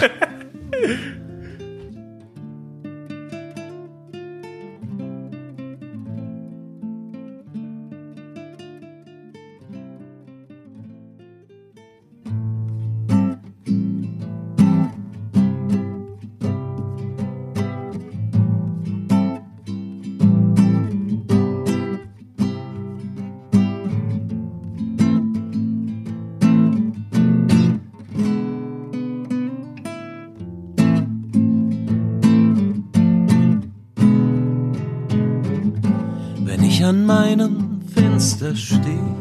Wenn ich an meinem Fenster stehe,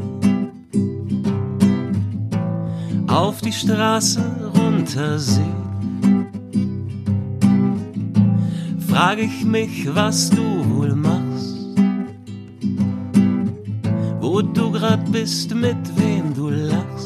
auf die Straße runter sehe, frage ich mich, was du wohl machst, wo du grad bist, mit wem du lachst.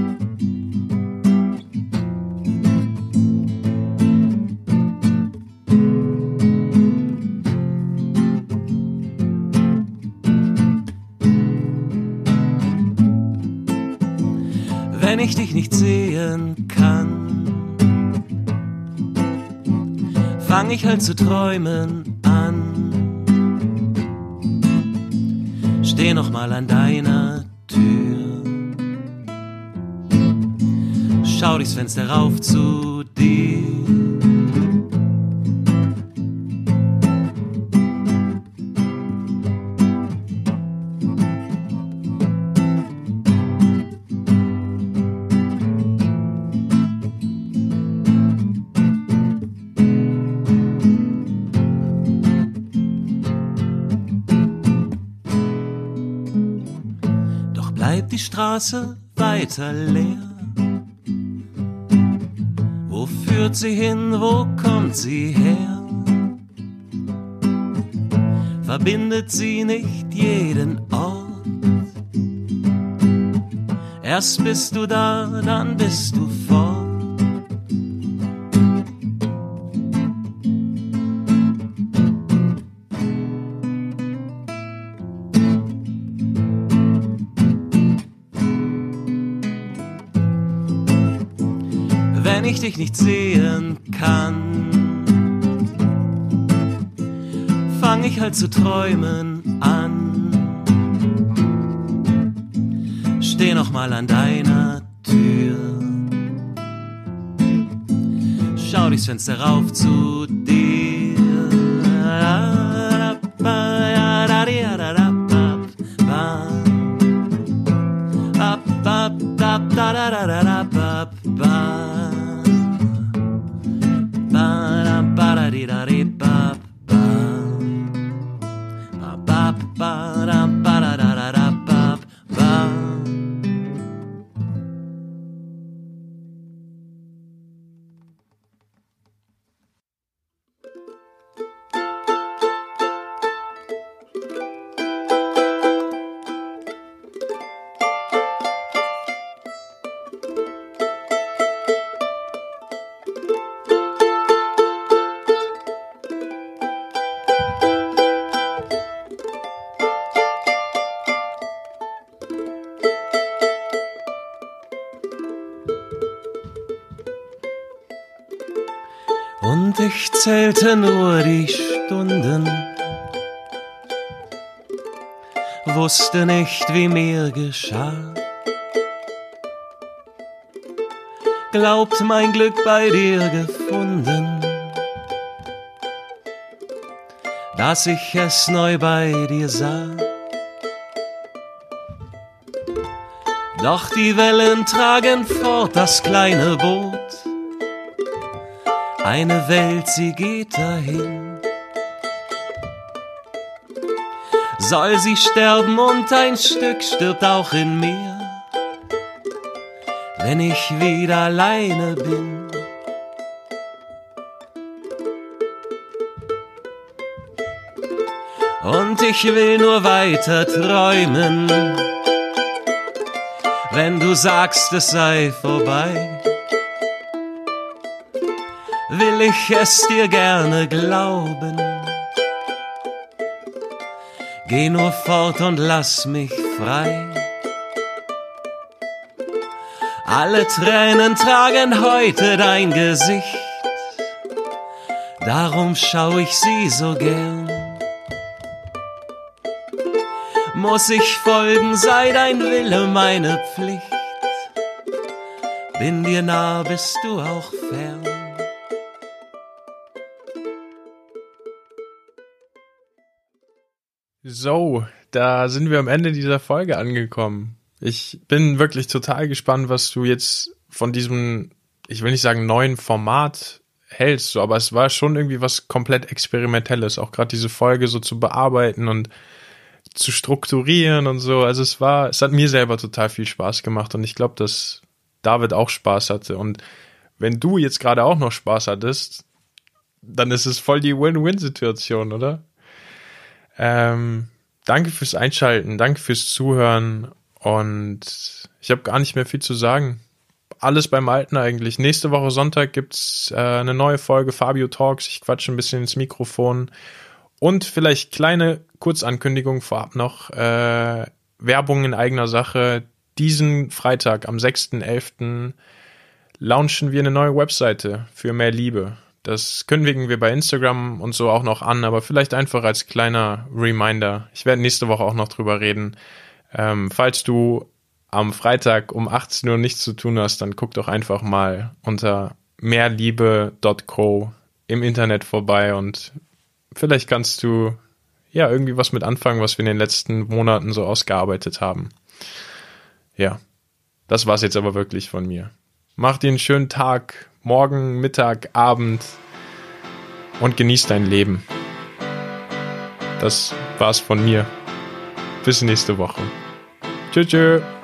Wenn ich dich nicht sehen kann, fang ich halt zu träumen an. Steh noch mal an deiner Tür, schau durchs Fenster rauf zu dir. Bleibt die Straße weiter leer? Wo führt sie hin, wo kommt sie her? Verbindet sie nicht jeden Ort? Erst bist du da, dann bist du fort. Wenn ich dich nicht sehen kann, fang ich halt zu träumen an. Steh noch mal an deiner Tür, schau durchs Fenster rauf zu dir. Und ich zählte nur die Stunden, wusste nicht, wie mir geschah. Glaubt mein Glück bei dir gefunden, dass ich es neu bei dir sah. Doch die Wellen tragen fort das kleine Boot, eine Welt, sie geht dahin. Soll sie sterben und ein Stück stirbt auch in mir, wenn ich wieder alleine bin. und ich will nur weiter träumen. Wenn du sagst, es sei vorbei, will ich es dir gerne glauben. Geh nur fort und lass mich frei. Alle Tränen tragen heute dein Gesicht, darum schau ich sie so gern. Muss ich folgen, sei dein Wille meine Pflicht. Bin dir nah, bist du auch fern. So, da sind wir am Ende dieser Folge angekommen. Ich bin wirklich total gespannt, was du jetzt von diesem, ich will nicht sagen neuen Format hältst, so, aber es war schon irgendwie was komplett Experimentelles, auch gerade diese Folge so zu bearbeiten und zu strukturieren und so. Also es war, es hat mir selber total viel Spaß gemacht und ich glaube, dass David auch Spaß hatte. Und wenn du jetzt gerade auch noch Spaß hattest, dann ist es voll die Win-Win-Situation, oder? Ähm, danke fürs Einschalten, danke fürs Zuhören und ich habe gar nicht mehr viel zu sagen. Alles beim Alten eigentlich. Nächste Woche Sonntag gibt's äh, eine neue Folge Fabio Talks. Ich quatsche ein bisschen ins Mikrofon und vielleicht kleine Kurzankündigung vorab noch. Äh, Werbung in eigener Sache. Diesen Freitag am sechsten elften launchen wir eine neue Webseite für mehr Liebe. Das kündigen wir bei Instagram und so auch noch an, aber vielleicht einfach als kleiner Reminder. Ich werde nächste Woche auch noch drüber reden. Ähm, falls du am Freitag um achtzehn Uhr nichts zu tun hast, dann guck doch einfach mal unter mehrliebe punkt co im Internet vorbei und vielleicht kannst du ja irgendwie was mit anfangen, was wir in den letzten Monaten so ausgearbeitet haben. Ja, das war's jetzt aber wirklich von mir. Mach dir einen schönen Tag, morgen, Mittag, Abend und genieß dein Leben. Das war's von mir. Bis nächste Woche. Tschüss, tschüss.